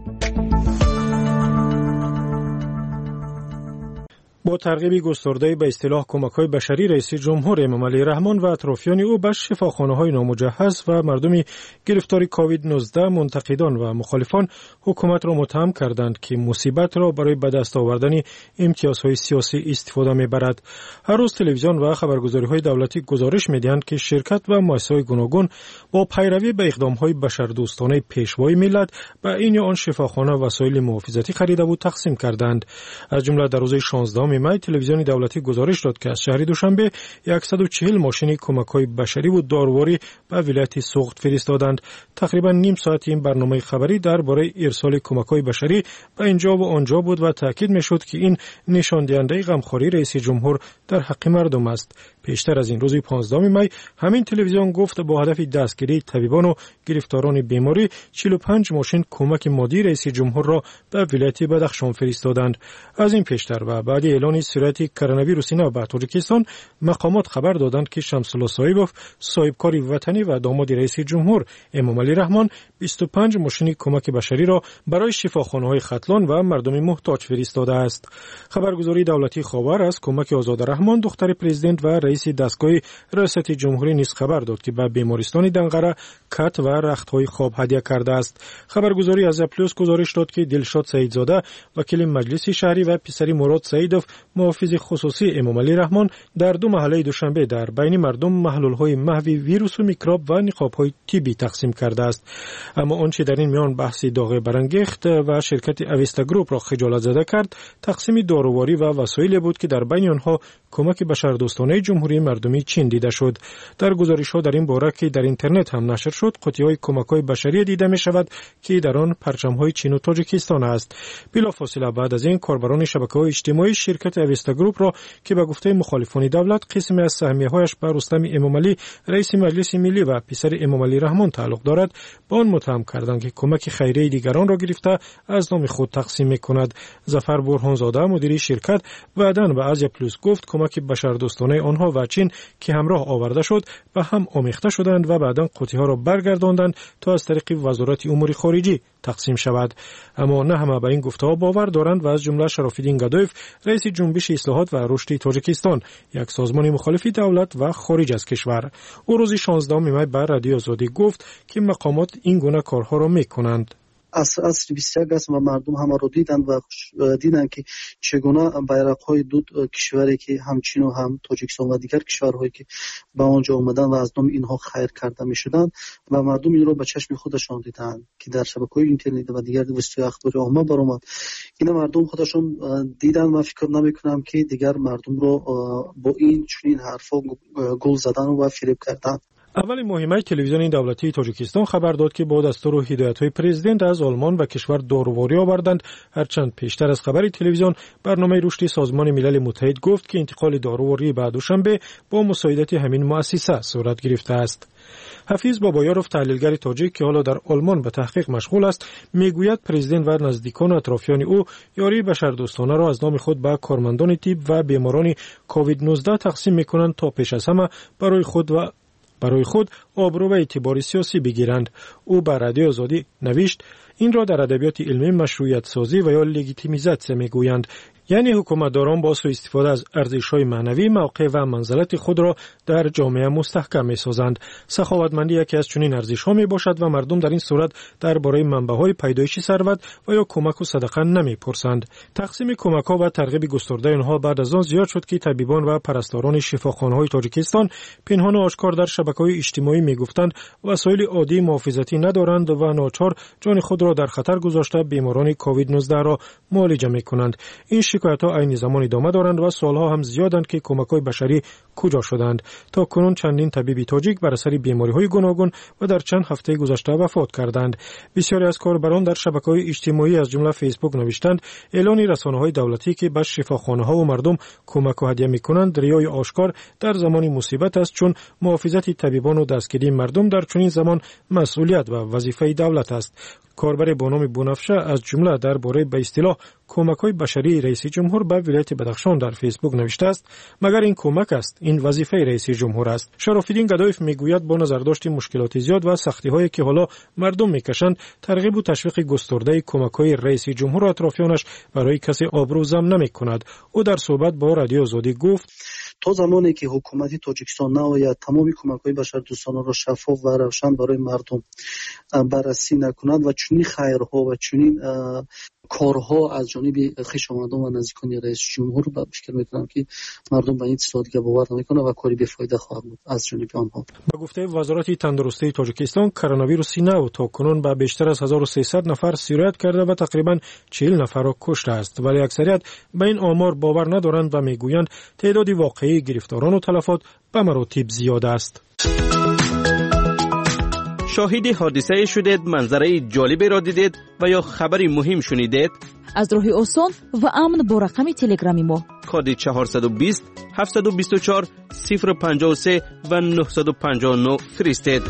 با ترغیب گسترده به اصطلاح کمک‌های بشری، رئیس جمهور امامعلی رحمان و اطرافیان او به شفاخانه‌های نامجهز و مردم گرفتار کووید نوزده منتقدان و مخالفان حکومت را متهم کردند که مصیبت را برای به دست آوردن امتیازهای سیاسی استفاده می‌برد. هر روز تلویزیون و خبرگزاری‌های دولتی گزارش می‌دهند که شرکت و مؤسسه‌های گوناگون با پیروی به اقدام‌های بشردوستانه پیشوای ملت به این آن شفاخانه وسایل محافظتی خریده و تقسیم کردند. از جمله در روز شانزدهم مای تلویزیون دولتی گزارش داد که از شهر دوشنبه صد و چهل ماشین کمک‌های بشری و دارواری به ولایت سوخت فرستادند. تقریبا نیم ساعت این برنامه خبری درباره ارسال کمک‌های بشری به اینجا و آنجا بود و تاکید می‌شد که این نشان دهنده غمخواری رئیس جمهور در حق مردم است. پیشتر از این روز پانزدهم مای همین تلویزیون گفت با هدف دستگیری طبیبان و گرفتاران بیماری چهل و پنج ماشین کمک مادی رئیس جمهور را به ولایت بدخشان فرستادند. از این پیشتر و بعد اعلان صورت کرونا ویروس نو به تاجیکستان، مقامات خبر دادند که شمس الله صاحبوف، صاحبکار وطنی و داماد رئیس جمهور امامعلی رحمان، بیست و پنج ماشین کمک بشری را برای شفاخانه‌های ختلان و مردم محتاج فرستاده است. خبرگزاری دولتی خبر از کمک آزاد رحمان، دختر پرزیدنت و رئیس دستگاه ریاست جمهوری نیز خبر داد که به بیمارستان دنقره کت و رخت‌های خواب هدیه کرده است. خبرگزاری از پلوس گزارش داد که دلشاد سعیدزاده، وکیل مجلس شهری و پسری مراد سعیدوف، محافظ خصوصی امامعلی رحمان، در دو محله دوشنبه در بین مردم محلول‌های محوی ویروس و میکروب و نقاب‌های طبی تقسیم کرده است. اما آنچه در این میان بحثی داغ برانگیخت و شرکت اویستا گروپ را خجالت زده کرد، تقسیم دارواری و وسایلی بود که در بین آنها کمک بشردوستانه جمهوری مردمی چین دیده شد. در گزارش‌ها در این باره که در اینترنت هم نشر شد، قطعه‌های کمک‌های بشری دیده می‌شود که در آن پرچم‌های چین و تاجیکستان است. بلافاصله بعد از این کاربران شبکه‌های اجتماعی شرکت اویستا گروپ را که به گفته مخالفان دولت قسمی از سهمیه‌هایش به رستم امامعلی، رئیس مجلس ملی و پسر امامعلی رحمان تعلق دارد، با آن متهم کردند که کمک خیریه دیگران را گرفته از نام خود تقسیم می‌کند. ظفر برهانزاده، مدیر شرکت، بعداً به آزیا پلوس گفت کمک بشردوستانه آنها و چین که همراه آورده شد و هم آمیخته شدند و بعداً قطعه‌ها را برگرداندند تا از طریق وزارت امور خارجه تقسیم شود. اما نه همه به این گفته‌ها باور دارند و از جمله شراف‌الدین گدایف، رئیس جنبش اصلاحات و رشد تاجیکستان، یک سازمان مخالف دولت و خارج از کشور، او روز شانزدهم مای بر رادیو آزادی گفت که مقامات این گونه کارها را می‌کنند. از اصل بیست و یک است و مردم همه رو دیدن و دیدن که چگونه بیرق‌های دو کشوری که هم چین و هم تاجیکستان و دیگر کشورهایی که به آنجا آمدن و از نام اینها خیر کرده می‌شدن و مردم این رو به چشم خودشان دیدن که در شبکه‌های اینترنت و دیگر وسایل اخباری عامه برآمد. اینا مردم خودشون دیدن و فکر نمی‌کنم که دیگر مردم رو با این چنین حرفا گول زدن و فریب کردن. اول ماه مای تلویزیون دولتی تاجیکستان خبر داد که با دستور و هدایت‌های پرزیدنت از آلمان و کشور دارواری آوردند. هرچند پیشتر از خبر تلویزیون، برنامه رشد سازمان ملل متحد گفت که انتقال دارواری بعد دوشنبه با مساعدت همین مؤسسه صورت گرفته است. حفیظ بابایارف، تحلیلگر تاجیک که حالا در آلمان به تحقیق مشغول است، میگوید پرزیدنت و نزدیکان و اطرافیان او یاری بشردوستانه را از نام خود به کارمندان طب و بیماران کووید نوزده تقسیم می‌کنند تا پیش از همه برای خود و برای خود آبرو و اعتبار سیاسی بگیرند. او بر رادیو آزادی نوشت این را در ادبیات علمی مشروعیت سازی و یا لگیتیمیزاسیون میگویند، یعنی حکومتداران با سوء استفاده از ارزش‌های معنوی موقع و منزلت خود را در جامعه مستحکم می‌سازند. سخاوتمندی یکی از چنین ارزش‌ها میباشد و مردم در این صورت درباره منبع‌های پیدایش ثروت و یا کمک و صدقه نمی‌پرسند. تقسیم کمک‌ها و ترغیب گسترده آنها بعد از آن زیاد شد که طبیبان و پرستاران شفاخانه‌های تاجیکستان پنهان و آشکار در شبکه‌های اجتماعی می‌گفتند وسایل عادی محافظتی ندارند و ناچار جان خود را در خطر گذاشته بیماران کووید نوزده را معالجه می‌کنند. این شکایت‌ها عین زمان ادامه دارند و سالها هم زیادند که کمک‌های بشری کجا شدند. تا کنون چندین طبیب تاجیک بر اثر بیماری‌های گوناگون و در چند هفته گذشته وفات کردند. بسیاری از کاربران در شبکه‌های اجتماعی از جمله فیسبوک نوشتند اعلان رسانه‌های دولتی که به شفاخانه‌ها و مردم کمک و هدیه می‌کنند ریای آشکار در زمان مصیبت است، چون محافظت طبیبان و دستگیری مردم در چنین زمان مسئولیت و وظیفه دولت است. کاربر با نام بنفشه از جمله درباره به اصطلاح کمک‌های بشری رئیس جمهور به ولایت بدخشان در فیسبوک نوشته است مگر این کمک است، این وظیفه رئیس جمهور است. شراف‌الدین گدایف میگوید با نظر داشت مشکلات زیاد و سختی‌هایی که حالا مردم میکشند ترغیب و تشویق گسترده کمک‌های رئیس جمهور و اطرافیانش برای کسی آبرو ضم نمی‌کند. او در صحبت با رادیو آزادی گفت تا زمانی که حکومت تاجیکستان نهایت تمام کمک‌های بشردوستانه را شفاف و روشن برای مردم بررسی نکند و چنین خیرها و چنین کارها از جانب خویشاوندان و نزدیکان رئیس جمهور با فکر می‌کنم که مردم به این سادگی باور نمی‌کنند و کاری بی‌فایده خواهد بود از جانب آنها. با گفته وزارت تندرستی تاجیکستان کرونا ویروس نو تا کنون به بیشتر از هزار و سیصد نفر سیرایت کرده و تقریباً چهل نفر را کشته است، ولی اکثریت به این آمار باور ندارند و میگویند تعداد واقعی گرفتاران و تلفات به مراتب زیاد است. شاهد حادثه شدید، منظره جالبی را دیدید و یا خبری مهم شنیدید؟ از راه آسان و امن با رقم تلگرامی ما کد چهارصد و بیست هفتصد و بیست و چهار صفر پنجاه و سه و نهصد و پنجاه و نه فرستید.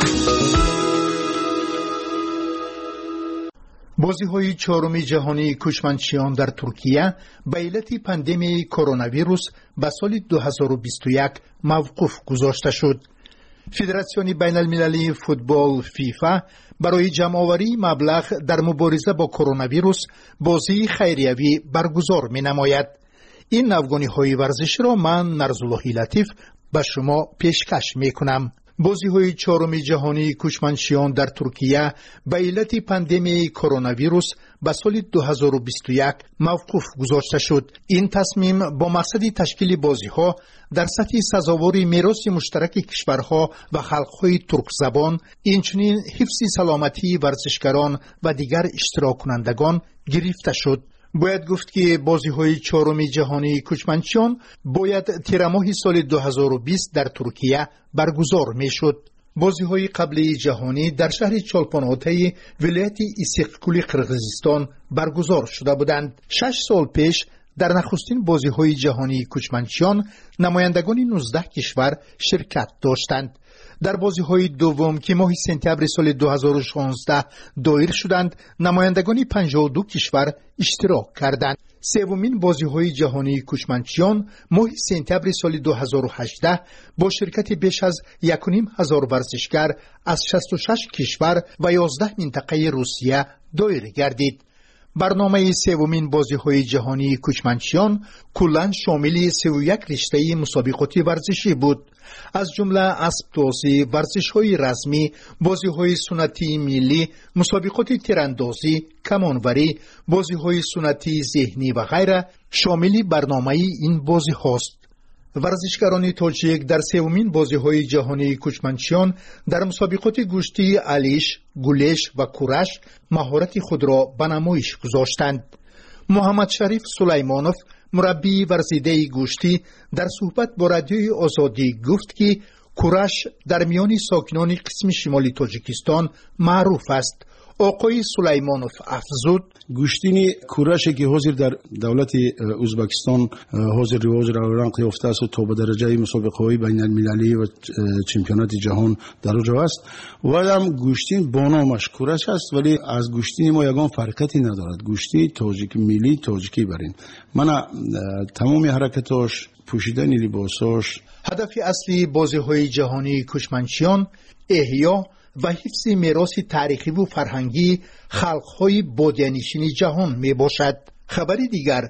بازی‌های چهارم جهانی کوچمنچیان در ترکیه به علت پاندمی کرونا ویروس به سال دو هزار و بیست و یک موقوف گذاشته شد. فدراسیون بین المللی فوتبال فیفا برای جمع‌آوری مبلغ در مبارزه با کرونا ویروس بازی خیریوی برگزار می‌نماید. این نوگانی‌های ورزشی را من نرزاللهی لطیف به شما پیشکش می‌کنم. بازی‌های چهارم جهانی کوچمنچیان در ترکیه به علت پاندمی کرونا ویروس به سال دو هزار و بیست و یک موقوف گذاشته شد. این تصمیم با مقصد تشکیل بازی‌ها در سطح سزاوار میراث مشترک کشورها و خلق‌های ترک زبان، اینچنین حفظ سلامتی ورزشکاران و دیگر اشتراک کنندگان گرفته شد. باید گفت که بازی‌های چهارم جهانی کوچمنچیان باید تیر ماه سال دو هزار و بیست در ترکیه برگزار می‌شد. بازی‌های قبلی جهانی در شهر چالپان-آتای ولایت ایسیقکولی قرقیزستان برگزار شده بودند. شش سال پیش در نخستین بازی‌های جهانی کوچمنچیان نمایندگان نوزده کشور شرکت داشتند. در بازی‌های دوم که ماه سپتامبر سال دو هزار و شانزده دایر شدند، نمایندگان پنجاه و دو کشور اشتراک کردند. سومین بازی‌های جهانی کوچمنچیان ماه سپتامبر سال دو هزار و هجده با شرکت بیش از یک و نیم هزار ورزشکار از شصت و شش کشور و یازده منطقه روسیه دایر گردید. برنامه سومین بازی‌های جهانی کوچمنچیان کلاً شامل سی و یک رشته مسابقاتی ورزشی بود، از جمله اسب دوزی، ورزش‌های رزمی، بازی‌های سنتی ملی، مسابقات تیراندازی، کمانوری، بازی‌های سنتی ذهنی و غیره شامل برنامه این بازی‌هاست. ورزشکاران تاجیک در سومین بازی‌های جهانی کوچمنچیان در مسابقات گشتی الیش، گولش و کورش مهارت خود را به نمایش گذاشتند. محمد شریف سلیمانوف مربی ورزیده گشتی در صحبت با رادیوی آزادی گفت که کورش در میان ساکنان قسم شمالی تاجیکستان معروف است. آقای سلیمانوف افزود گوشتین کورشی که حاضر در دولت ازبکستان حاضر رواج رونق یافته است و تا به درجه مسابقه‌های بین المللی و چمپیونات جهان در اونجا است و هم گوشتین با نامش کورش است، ولی از گوشتین ما یگان فرقتی ندارد. گوشتی تاجیک ملی تاجیکی برین من تمام حرکتاش، پوشیدن لباساش. هدف اصلی بازی‌های جهانی کوچمنچیان احیا و حفظ میراث تاریخی و فرهنگی خلق‌های بادیانشین جهان می باشد. خبری دیگر،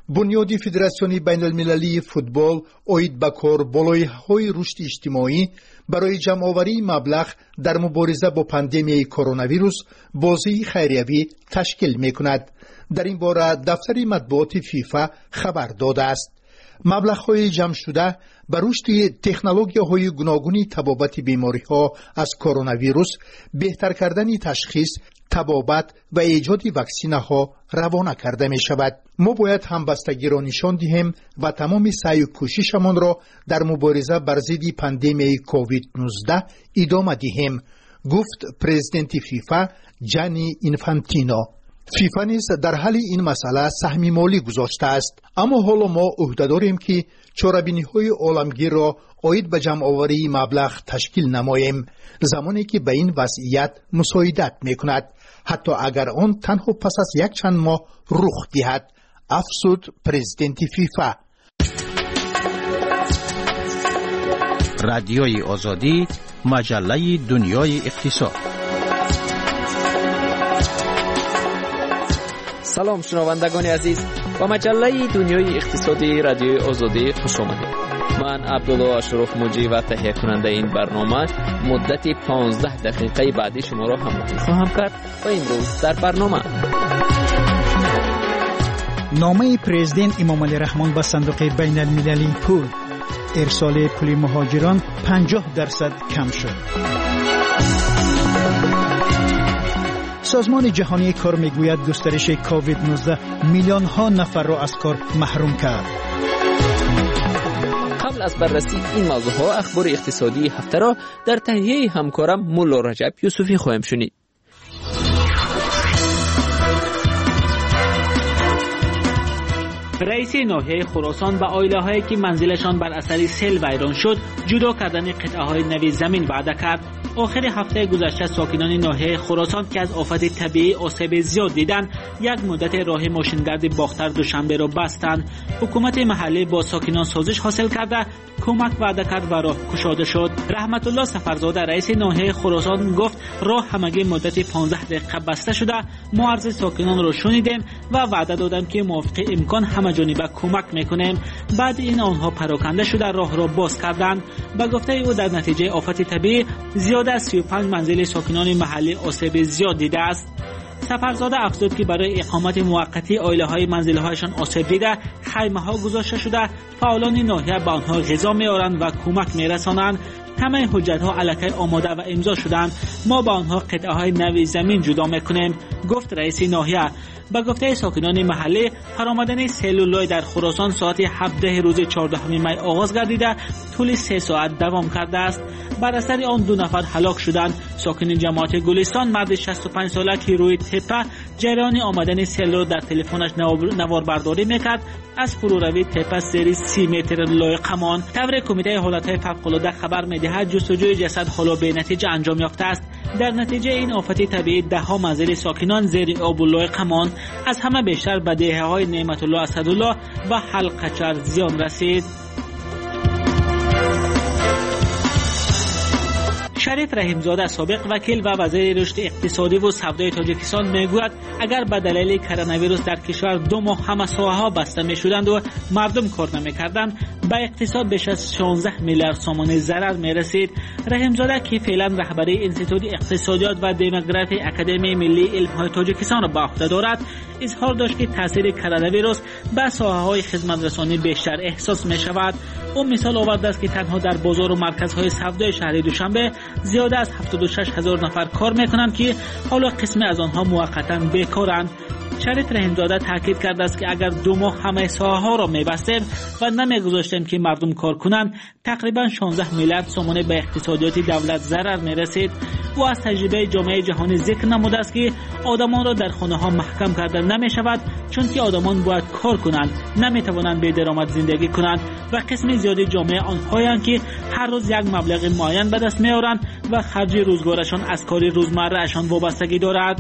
بنیادی فدراسیون بین المللی فوتبال اوید به کار بالایی‌های رشد اجتماعی برای جمع‌آوری مبلغ در مبارزه با پاندمی کرونا ویروس بازی خیریوی تشکیل می‌کند. در این باره دفتر مطبوعات فیفا خبر داده است. مبلغ‌های جمع شده بر رشد تکنولوژی‌های گوناگون تبابت بیماری‌ها از کرونا ویروس، بهتر کردن تشخیص، تبابت و ایجاد واکسین‌ها روانه کرده می‌شود. ما باید همبستگی را نشان دهیم و تمام سعی و کوششمان را در مبارزه بر ضد پاندمی کووید نوزده ادامه دهیم، گفت پرزیدنت فیفا جانی اینفانتینو. فیفا نیز در حل این مسئله سهم مالی گذاشته است، اما حالا ما عهده داریم که چاره‌بینی‌های عالمگیر را عاید به جمع‌آوری مبلغ تشکیل نماییم، زمانی که به این وضعیت مساعدت می‌کند، حتی اگر آن تنها پس از یک چند ماه رخ دهد، افزود پرزیدنت فیفا. رادیوی آزادی، مجله دنیای اقتصاد. سلام شنوندگان عزیز، با مجله دنیای اقتصادی رادیوی آزادی خوش آمدید. من عبدالله اشرف موجی و تهیه کننده این برنامه مدت پانزده دقیقه بعدی شما را همراهی خواهم کرد و امروز در برنامه نامه پرزیدنت امام علی رحمان به صندوق بین المللی پول، ارسال پول مهاجران پنجاه درصد کم شد. سازمان جهانی کار میگوید گسترش کووید نوزده میلیون ها نفر را از کار محروم کرد. قبل از بررسی این موضوع ها، اخبار اقتصادی هفته را در تهیه همکارم مولا رجب یوسفی خواهیم شنید. رئیس ناحیه خراسان به عائله‌هایی که منزلشان بر اثر سیل ویران شد جدا کردن قطعه‌های نوی زمین وعده کرد. آخر هفته گذشته ساکنان ناحیه خراسان که از آفت طبیعی آسیب زیاد دیدند، یک مدت راه ماشینگرد باختر دوشنبه را بستند. حکومت محلی با ساکنان سازش حاصل کرده کمک وعده کرد و راه گشاده شد. رحمت الله سفرزاده رئیس ناحیه خراسان گفت راه همگی مدت پانزده دقیقه بسته شده. ما عرض ساکنان را شنیدیم و وعده دادند که موافق امکان همه جانبه کمک میکنیم. بعد این آنها پراکنده شده راه را باز کردند. به گفته او در نتیجه آفت طبیعی زیاد از سی و پنج منزل ساکنان محلی آسیب زیاد دیده است. سفرزاده افزود که برای اقامت موقتی عائله‌های منزل‌هایشان آسیب دیده خیمه‌ها گذاشته شده. فعالان ناحیه به آنها غذا می‌آورند و کمک می‌رسانند. همه حجت‌ها الکی آماده و امضا شدند. ما با آنها قطعه‌های نوی زمین جدا می‌کنیم، گفت رئیس ناحیه. با گفته ساکنان محلی، فرآمدن سیلولای در خراسان ساعت هفده روز چهاردهم می آغاز گردیده طول سه ساعت دوام کرده است. بر اثر آن دو نفر هلاک شدند. ساکن جماعت گلستان مرد شصت و پنج ساله که روی تپه جریان آمدن سیل را در تلفنش نواربرداری میکرد از فروروی تپه زیر سی متر لای کمان. طور کمیته حالتهای فوق‌العاده خبر می‌دهد جستجوی جسد حالا به نتیجه انجام یافته است. در نتیجه این آفت طبیعی ده ها منزل ساکنان زیر آب و لای کمان، از همه بیشتر به دهه‌های نعمت الله اسدالله و حلقچر زیان رسید. شریف رحیمزاده سابق وکیل و وزیر رشد اقتصادی و سودای تاجیکستان میگوید اگر به دلیل کرونا ویروس در کشور دو ماه همه ساحه‌ها بسته میشدند و مردم کار نمیکردند، به اقتصاد بیش از شانزده میلیارد تومان ضرر میرسید. رحیمزاده که فعلا رهبری انستیتوت اقتصادیات و دموگرافی اکادمی ملی علم‌های تاجیکستان را به عهده دارد، اظهار داشت که تاثیر کرونا ویروس به ساحه‌های خدمت‌رسانی بیشتر احساس می‌شود. او مثال آورده است که تنها در بازار و مرکزهای سودای شهر دوشنبه زیاده از هفتاد و شش هزار نفر کار میکنند که حالا قسمی از آنها موقتا بیکارند. شریف رحیمزاده تاکید کرده است که اگر دو ماه همه ساحه‌ها را می‌بستیم و نمی‌گذاشتیم که مردم کار کنند، تقریبا شانزده میلیارد تومان به اقتصادیات دولت ضرر می‌رسید. او از تجربه جامعه جهانی ذکر نموده است که آدمان را در خانه‌ها محکم کرده نمی‌شود، چون که آدمان باید کار کنند، نمی‌توانند بی درآمد زندگی کنند و قسم زیادی جامعه آنهایند که هر روز یک مبلغ معین به دست می‌آورند و خرج روزگارشان از کار روزمره‌شان وابستگی دارد.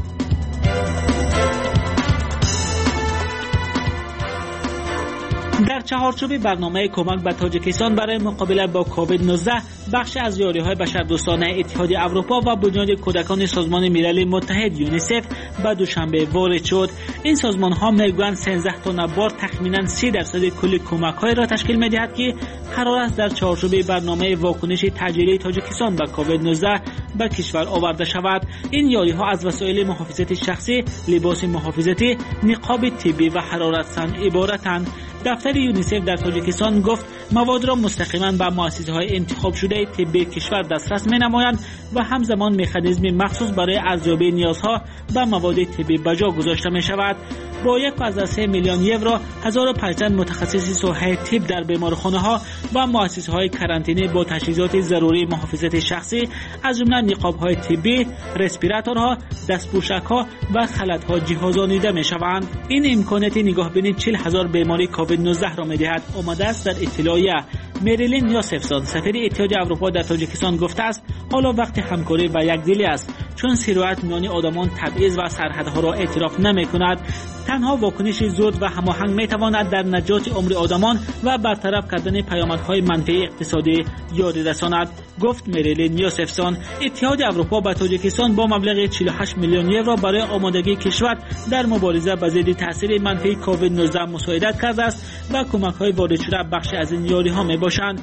در چهارچوب برنامه کمک به تاجیکستان برای مقابله با کووید نوزده، بخش از یاری‌های بشردوستانه اتحادیه اروپا و بنیاد کودکان سازمان ملل متحد یونیسف به دوشنبه وارد شد. این سازمان ها میگویند سیزده تن بار تخمینا سی درصد کل کمک های را تشکیل می‌دهد که قرار است در چارچوب برنامه واکنش تجاری تاجیکستان به کووید نوزده به کشور آورده شود. این یاری ها از وسایل محافظت شخصی، لباس محافظتی، نقاب طبی و حرارت سنج عبارتند. دفتر یونیسف در تاجیکستان گفت مواد را مستقیما به مؤسسه‌های انتخاب شده طبی کشور دسترس می‌نمایند و همزمان مکانیزم مخصوص برای ارزیابی نیازها به مواد طبی به جا گذاشته می‌شود. با یک از سه میلیون یورو هزار و پانصد متخصص صحه طب در بیمارخانه‌ها و مؤسسه‌های قرنطینه با تجهیزات ضروری محافظت شخصی از جمله نقاب‌های طبی، رسپیراتورها، دستپوشک‌ها و خلط‌ها جهازانیده می‌شوند. این امکانات نگاهبینی چهل هزار بیماری کووید نوزده را می‌دهد. آمده است در اطلاعیه. مریلین یوسفسون سفیر اتحاد اروپا در تاجیکستان گفته است حالا وقت همکاری و یکدلی است، چون سرایت میان آدمان تبعیض و سرحدها را اعتراف نمی‌کند. تنها واکنش زود و هماهنگ می‌تواند در نجات عمر آدمان و برطرف کردن پیامدهای منفی اقتصادی یاری رساند، گفت مریلین یوسفسون. اتحاد اروپا با تاجیکستان با مبلغ چهل و هشت میلیون یورو برای آمادگی کشور در مبارزه با ضد تاثیر منفی کووید نوزده مساعدت کرده است و کمک‌های وارد شده بخشی از این یاری‌ها میباشند.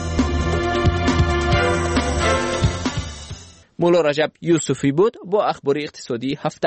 مولا رجب یوسفی بود با اخبار اقتصادی هفته.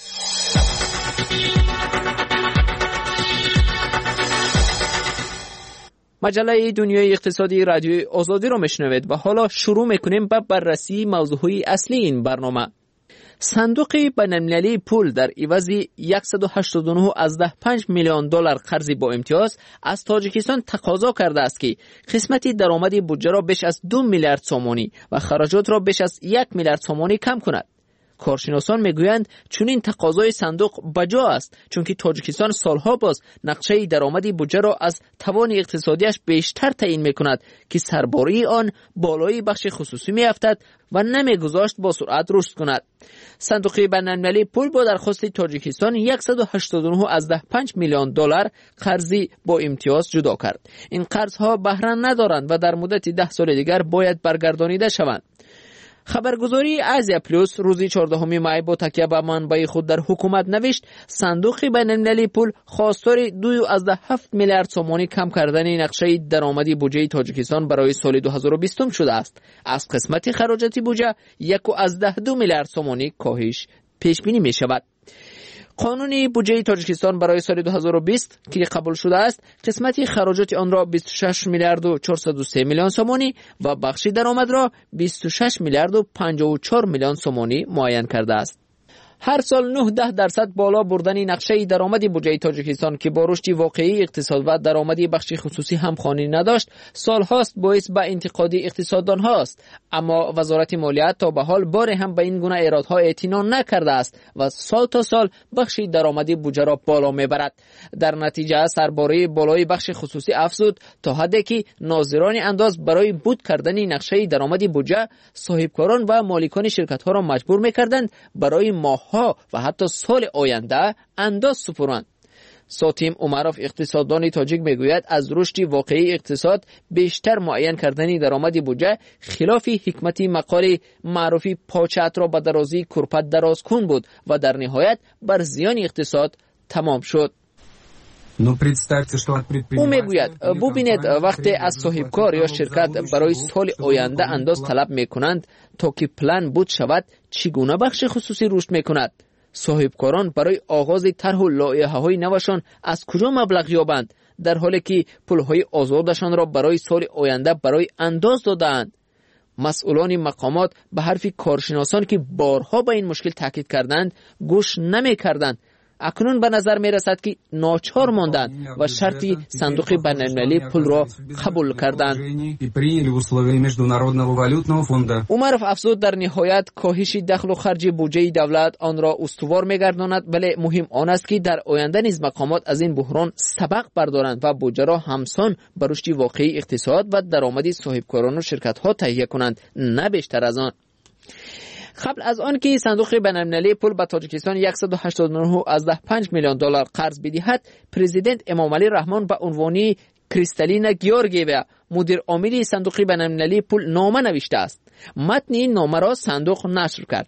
مجله دنیای اقتصادی رادیوی آزادی رو میشنوید و حالا شروع میکنیم به بررسی موضوعی اصلی این برنامه. صندوق بین‌المللی پول در عوض صد و هشتاد و نه ممیز پنج میلیون دلار قرض با امتیاز از تاجیکستان تقاضا کرده است که قسمت درآمد بودجه را بیش از دو میلیارد سومانی و خراجات را بیش از یک میلیارد سومانی کم کند. کارشناسان میگویند چون این تقاضای صندوق بجا است، چون که تاجیکستان سالها باز نقشه درآمد بودجه را از توان اقتصادیش بیشتر تعیین میکند که سرباری آن بالای بخش خصوصی میافتد و نمیگذاشت با سرعت رشد کند. صندوق بین‌المللی پول با درخواست تاجیکستان صد و هشتاد و نه ممیز پنج میلیون دلار قرضی با امتیاز جدا کرد. این قرضها بهره ندارند و در مدت ده سال دیگر باید برگردانیده شوند. خبرگزاری آزیا پلوس روزی چهاردهم می با تکیه به منبع خود در حکومت نوشت صندوق بین‌المللی پول خواستار دو ممیز هفت میلیارد سومانی کم کردن نقشه درآمدی بودجه تاجیکستان برای سال دو هزار و بیست شده است. از قسمت خراجات بودجه یک ممیز دو میلیارد سومانی کاهش پیش بینی می شود. قانون بودجه تاجیکستان برای سال دو هزار و بیست که قبول شده است، قسمت خراجات آن را بیست و شش میلیارد و چهارصد و سه میلیون سومانی و بخش درآمد را بیست و شش میلیارد و پنجاه و چهار میلیون سومانی معین کرده است. هر سال نه ده درصد بالا بردن نقشه درآمد بودجه تاجیکستان که با رشد واقعی اقتصاد و درآمدی بخش خصوصی همخوانی نداشت، سالهاست باعث به انتقاد اقتصاددان هاست، اما وزارت مالیات تا به حال بار هم به این گونه ایرادها اعتنا نکرده است و سال تا سال بخش درآمدی بودجه را بالا میبرد. در نتیجه سرباری بالای بخش خصوصی افزود تا حدی که ناظران انداز برای بود کردن نقشه درآمد بودجه صاحبکاران و مالکان شرکت ها را مجبور میکردند برای ماه ها و حتی سال آینده انداز سپرند. ساتیم عمرов اقتصاددان تاجیک میگوید از رشد واقعی اقتصاد بیشتر معین کردن درآمد بودجه خلاف حکمت مقال معروفی پاچت را به درازی کرپت دراز کن بود و در نهایت بر زیان اقتصاد تمام شد. او میگوید ببینید وقتی از صاحبکار یا شرکت برای سال آینده انداز طلب میکنند تا که پلان بود شود، چگونه بخش خصوصی رشد میکند؟ صاحبکاران برای آغاز طرح و لایحه‌های نوشان از کجا مبلغ یابند در حالی که پولهای آزادشان را برای سال آینده برای انداز دادند؟ مسئولان مقامات به حرف کارشناسان که بارها به این مشکل تاکید کردند گوش نمی‌کردند. اکنون به نظر می رسد که ناچار ماندند و شرطی صندوق بین‌المللی پول را قبول کردند. عمرов افزود در نهایت کاهش دخل و خرج بودجه دولت آن را استوار می گرداند، ولی مهم آن است که در آینده نیز مقامات از این بحران سبق بردارند و بودجه را همسان به رشد واقعی اقتصاد و درآمد صاحبکاران و شرکت ها تهیه کنند، نه بیشتر از آن. قبل از آن که صندوق بین‌المللی پول به تاجیکستان صد و هشتاد و نه ممیز پنج میلیون دلار قرض بدهد، پرزیدنت امامعلی رحمان به عنوان کریستالینا گیورگیوا مدیر عامل صندوق بین‌المللی پول نامه نوشته است. متن این نامه را صندوق نشر کرد.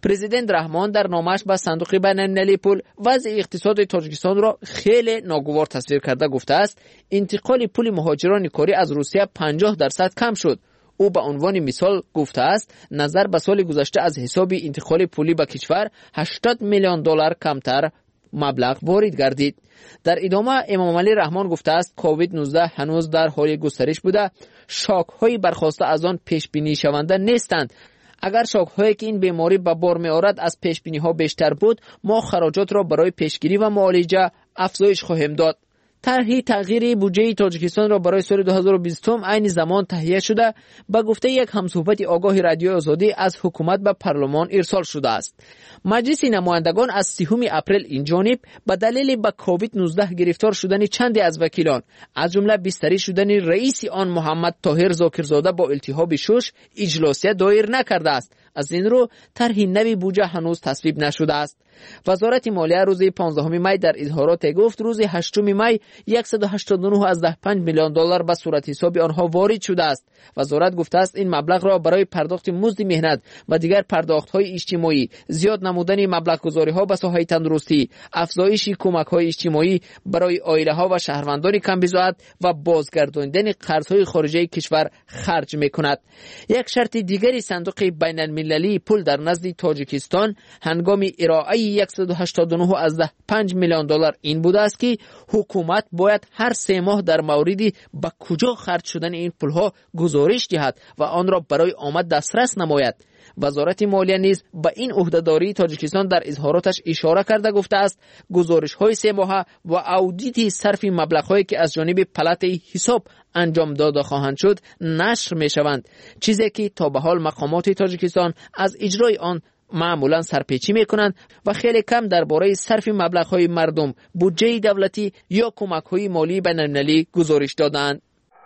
پرزیدنت رحمان در نامش به صندوق بین‌المللی پول وضع اقتصاد تاجیکستان را خیلی ناگوار تصویر کرده گفته است انتقال پول مهاجران کاری از روسیه پنجاه درصد کم شد. او به عنوان مثال گفته است نظر به سال گذشته از حساب انتقال پولی به کشور هشتاد میلیون دلار کمتر مبلغ وارد گردید. در ادامه امام علی رحمان گفته است کووید نوزده هنوز در حال گسترش بوده، شاک‌های برخاسته از آن پیش بینی شونده نیستند. اگر شاک‌هایی که این بیماری به بار می‌آورد از پیش بینی‌ها بیشتر بود، ما خراجات را برای پیشگیری و معالجه افزایش خواهیم داد. طرح تغییر بودجه تاجیکستان را برای سال دو هزار و بیست عین زمان تهیه شده به گفته یک همصحبت آگاه رادیو آزادی از حکومت به پارلمان ارسال شده است. مجلس نمایندگان از سوم اپریل این جانب به دلیل به کووید نوزده گرفتار شدن چندی از وکیلان از جمله بستری شدن رئیس آن محمد طاهر زاکرزاده با التهاب شش اجلاسیه دایر نکرده است. از این رو طرح نوی بودجه هنوز تصویب نشده است. وزارت مالیه روز پانزدهم می در اظهارات گفت روز هشتم می صد و هشتاد و نه و پنج میلیون دلار به صورت حساب آنها وارد شده است. وزارت گفته است این مبلغ را برای پرداخت مزد مهنت و دیگر پرداخت‌های اجتماعی، زیاد نمودن مبلغ‌گذاری‌ها به ساحه تندرستی، افزایش کمک‌های اجتماعی برای عائله‌ها و شهروندان کم‌بضاعت و بازگرداندن قرض‌های خارجی کشور خرج می‌کند. یک شرط دیگری صندوق بین‌المللی پول در نزد تاجیکستان هنگام ارائه صد و هشتاد و نه و پنج میلیون دلار این بوده است که حکومت باید هر سه ماه در موردی به کجا خرج شدن این پول‌ها گزارش دهد و آن را برای آمد دسترس نماید. وزارت مالیه نیز به این عهدهداری تاجیکستان در اظهاراتش اشاره کرده گفته است گزارش‌های سه ماهه و اودیت صرف مبلغ‌هایی که از جانب پلات حساب انجام داده خواهند شد نشر می‌شوند، چیزی که تا به حال مقامات تاجیکستان از اجرای آن معمولا سرپیچی میکنند و خیلی کم درباره صرف مبلغ‌های مردم، بودجه دولتی یا کمک‌های مالی بین‌المللی گزارش دادند.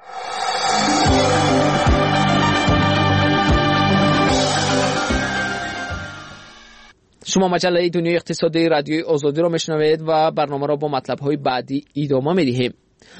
شما مجله دنیای اقتصادی رادیوی آزادی را میشنوید و برنامه را با مطلب‌های بعدی ادامه میدهیم.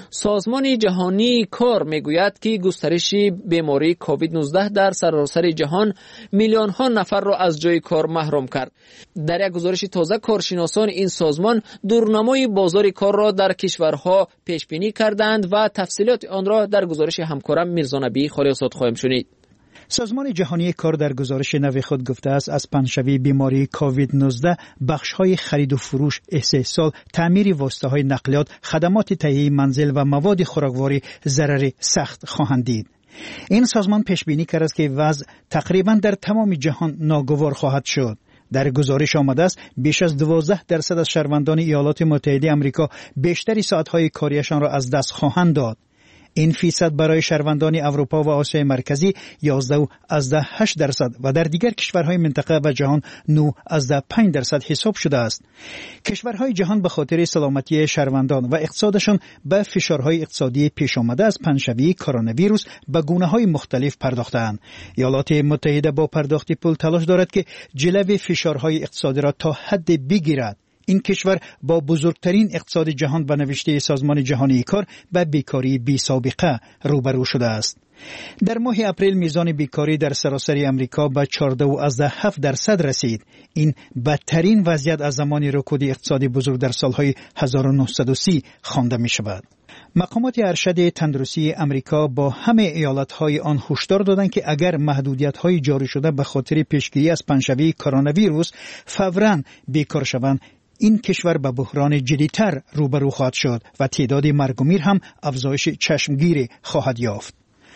سازمان جهانی کار میگوید که گسترش بیماری کووید نوزده در سراسر جهان میلیون ها نفر را از جای کار محروم کرد. در یک گزارش تازه کارشناسان این سازمان دورنمای بازار کار را در کشورها پیش بینی کردند و تفصیلات آن را در گزارش همکارم میرزا نبی خالی‌آزاد خواهیم شنید. سازمان جهانی کار در گزارش نو خود گفته است از پنجشنبه بیماری کووید نوزده بخش‌های خرید و فروش، استحصال، تعمیر واسطه‌های نقلیات، خدمات تهیه منزل و مواد خوراکواری ضرر سخت خواهند دید. این سازمان پیش بینی کرده است که وضع تقریباً در تمام جهان ناگوار خواهد شد. در گزارش آمده است بیش از دوازده درصد از شهروندان ایالات متحده آمریکا بیشتری ساعت‌های کاریشان را از دست خواهند داد. این فیصد برای شهروندان اروپا و آسیای مرکزی یازده و هشت درصد و در دیگر کشورهای منطقه و جهان نه و پنج درصد حساب شده است. کشورهای جهان به خاطر سلامتی شهروندان و اقتصادشان به فشارهای اقتصادی پیش آمده از پنجشنبه کرونا ویروس به گونه‌های مختلف پرداختند. ایالات متحده با پرداخت پول تلاش دارد که جلوی فشارهای اقتصادی را تا حد بگیرد. این کشور با بزرگترین اقتصاد جهان به نوشته سازمان جهانی کار به بیکاری بی سابقه روبرو شده است. در ماه اپریل میزان بیکاری در سراسر امریکا به چهارده و هفت درصد رسید. این بدترین وضعیت از زمان رکود اقتصادی بزرگ در سالهای هزار و نهصد و سی خوانده می شود. مقامات ارشد تندرستی امریکا با همه ایالت‌های آن هشدار دادند که اگر محدودیت‌های جاری شده به خاطر پیشگیری از پنجشنبه کرونا ویروس فوراً بیکار شوند، این کشور به بحران جدی‌تر روبرو خواهد شد و تعداد مرگ و میر هم افزایش چشمگیری خواهد یافت.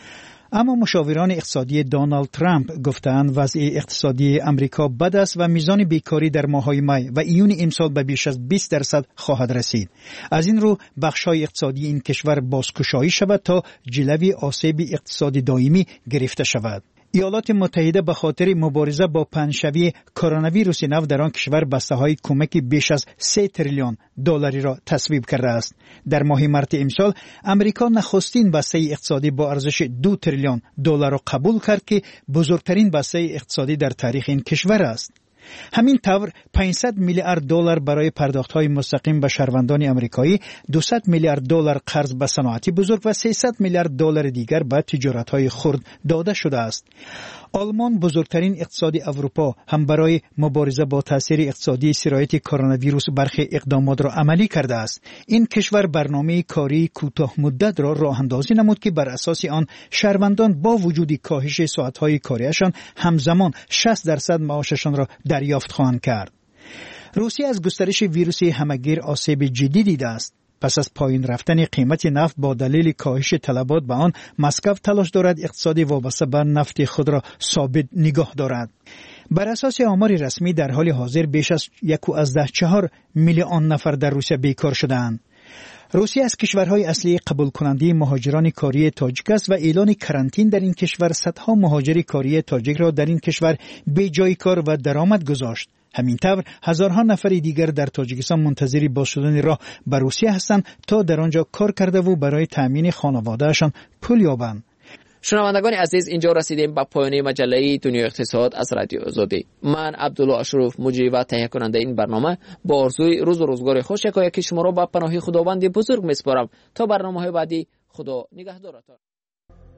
اما مشاوران اقتصادی دونالد ترامپ گفتند وضع اقتصادی امریکا بد است و میزان بیکاری در ماه‌های می و ایون امسال به بیش از بیست درصد خواهد رسید. از این رو بخش‌های اقتصادی این کشور بازگشایی شود تا جلوی آسیب اقتصادی دائمی گرفته شود. ایالات متحده به خاطر مبارزه با پنجشنبه کرونا ویروس نو در آن کشور بسته‌های کمک بیش از سه تریلیون دلاری را تصویب کرده است. در ماه مارس امسال امریکا نخستین بسته اقتصادی با ارزش دو تریلیون دلار را قبول کرد که بزرگترین بسته اقتصادی در تاریخ این کشور است. همین طور پانصد میلیارد دلار برای پرداخت‌های مستقیم به شهروندان آمریکایی، دویست میلیارد دلار قرض به صنعت بزرگ و سیصد میلیارد دلار دیگر به تجارت‌های خرد داده شده است. آلمان بزرگترین اقتصاد اروپا هم برای مبارزه با تاثیر اقتصادی سرایت کرونا ویروس برخی اقدامات را عملی کرده است. این کشور برنامه کاری کوتاه مدت را راه اندازی نمود که بر اساس آن شهروندان با وجود کاهش ساعت‌های کاریشان همزمان شصت درصد معاششان را دریافت خواهند کرد. روسیه از گسترش ویروس همه‌گیر آسیب جدی دیده است. پس از پایین رفتن قیمت نفت با دلیل کاهش طلبات به آن، مسکو تلاش دارد اقتصادی وابسته به نفت خود را ثابت نگاه دارد. بر اساس آمار رسمی در حال حاضر بیش از یک و از ده چهار میلیون نفر در روسیه بیکار شده‌اند. روسیه از کشورهای اصلی قبول کننده مهاجران کاری تاجیک است و اعلان کرانتین در این کشور صدها مهاجر کاری تاجیک را در این کشور بی جای کار و درآمد گذاشت. همین طور هزارها نفر دیگر در تاجیکستان منتظر باز شدن راه به روسیه هستند تا در آنجا کار کرده و برای تامین خانواده‌شان پول یابند. شنوندگان عزیز، اینجا رسیدیم به پایان مجله دنیای اقتصاد از رادیو آزادی. من عبدالله اشرف مجری و تهیه کننده این برنامه با آرزوی روز و روزگار خوش یکایک شما را به پناه خداوند بزرگ میسپارم. تا برنامه‌های بعدی، خدا نگهدارتان.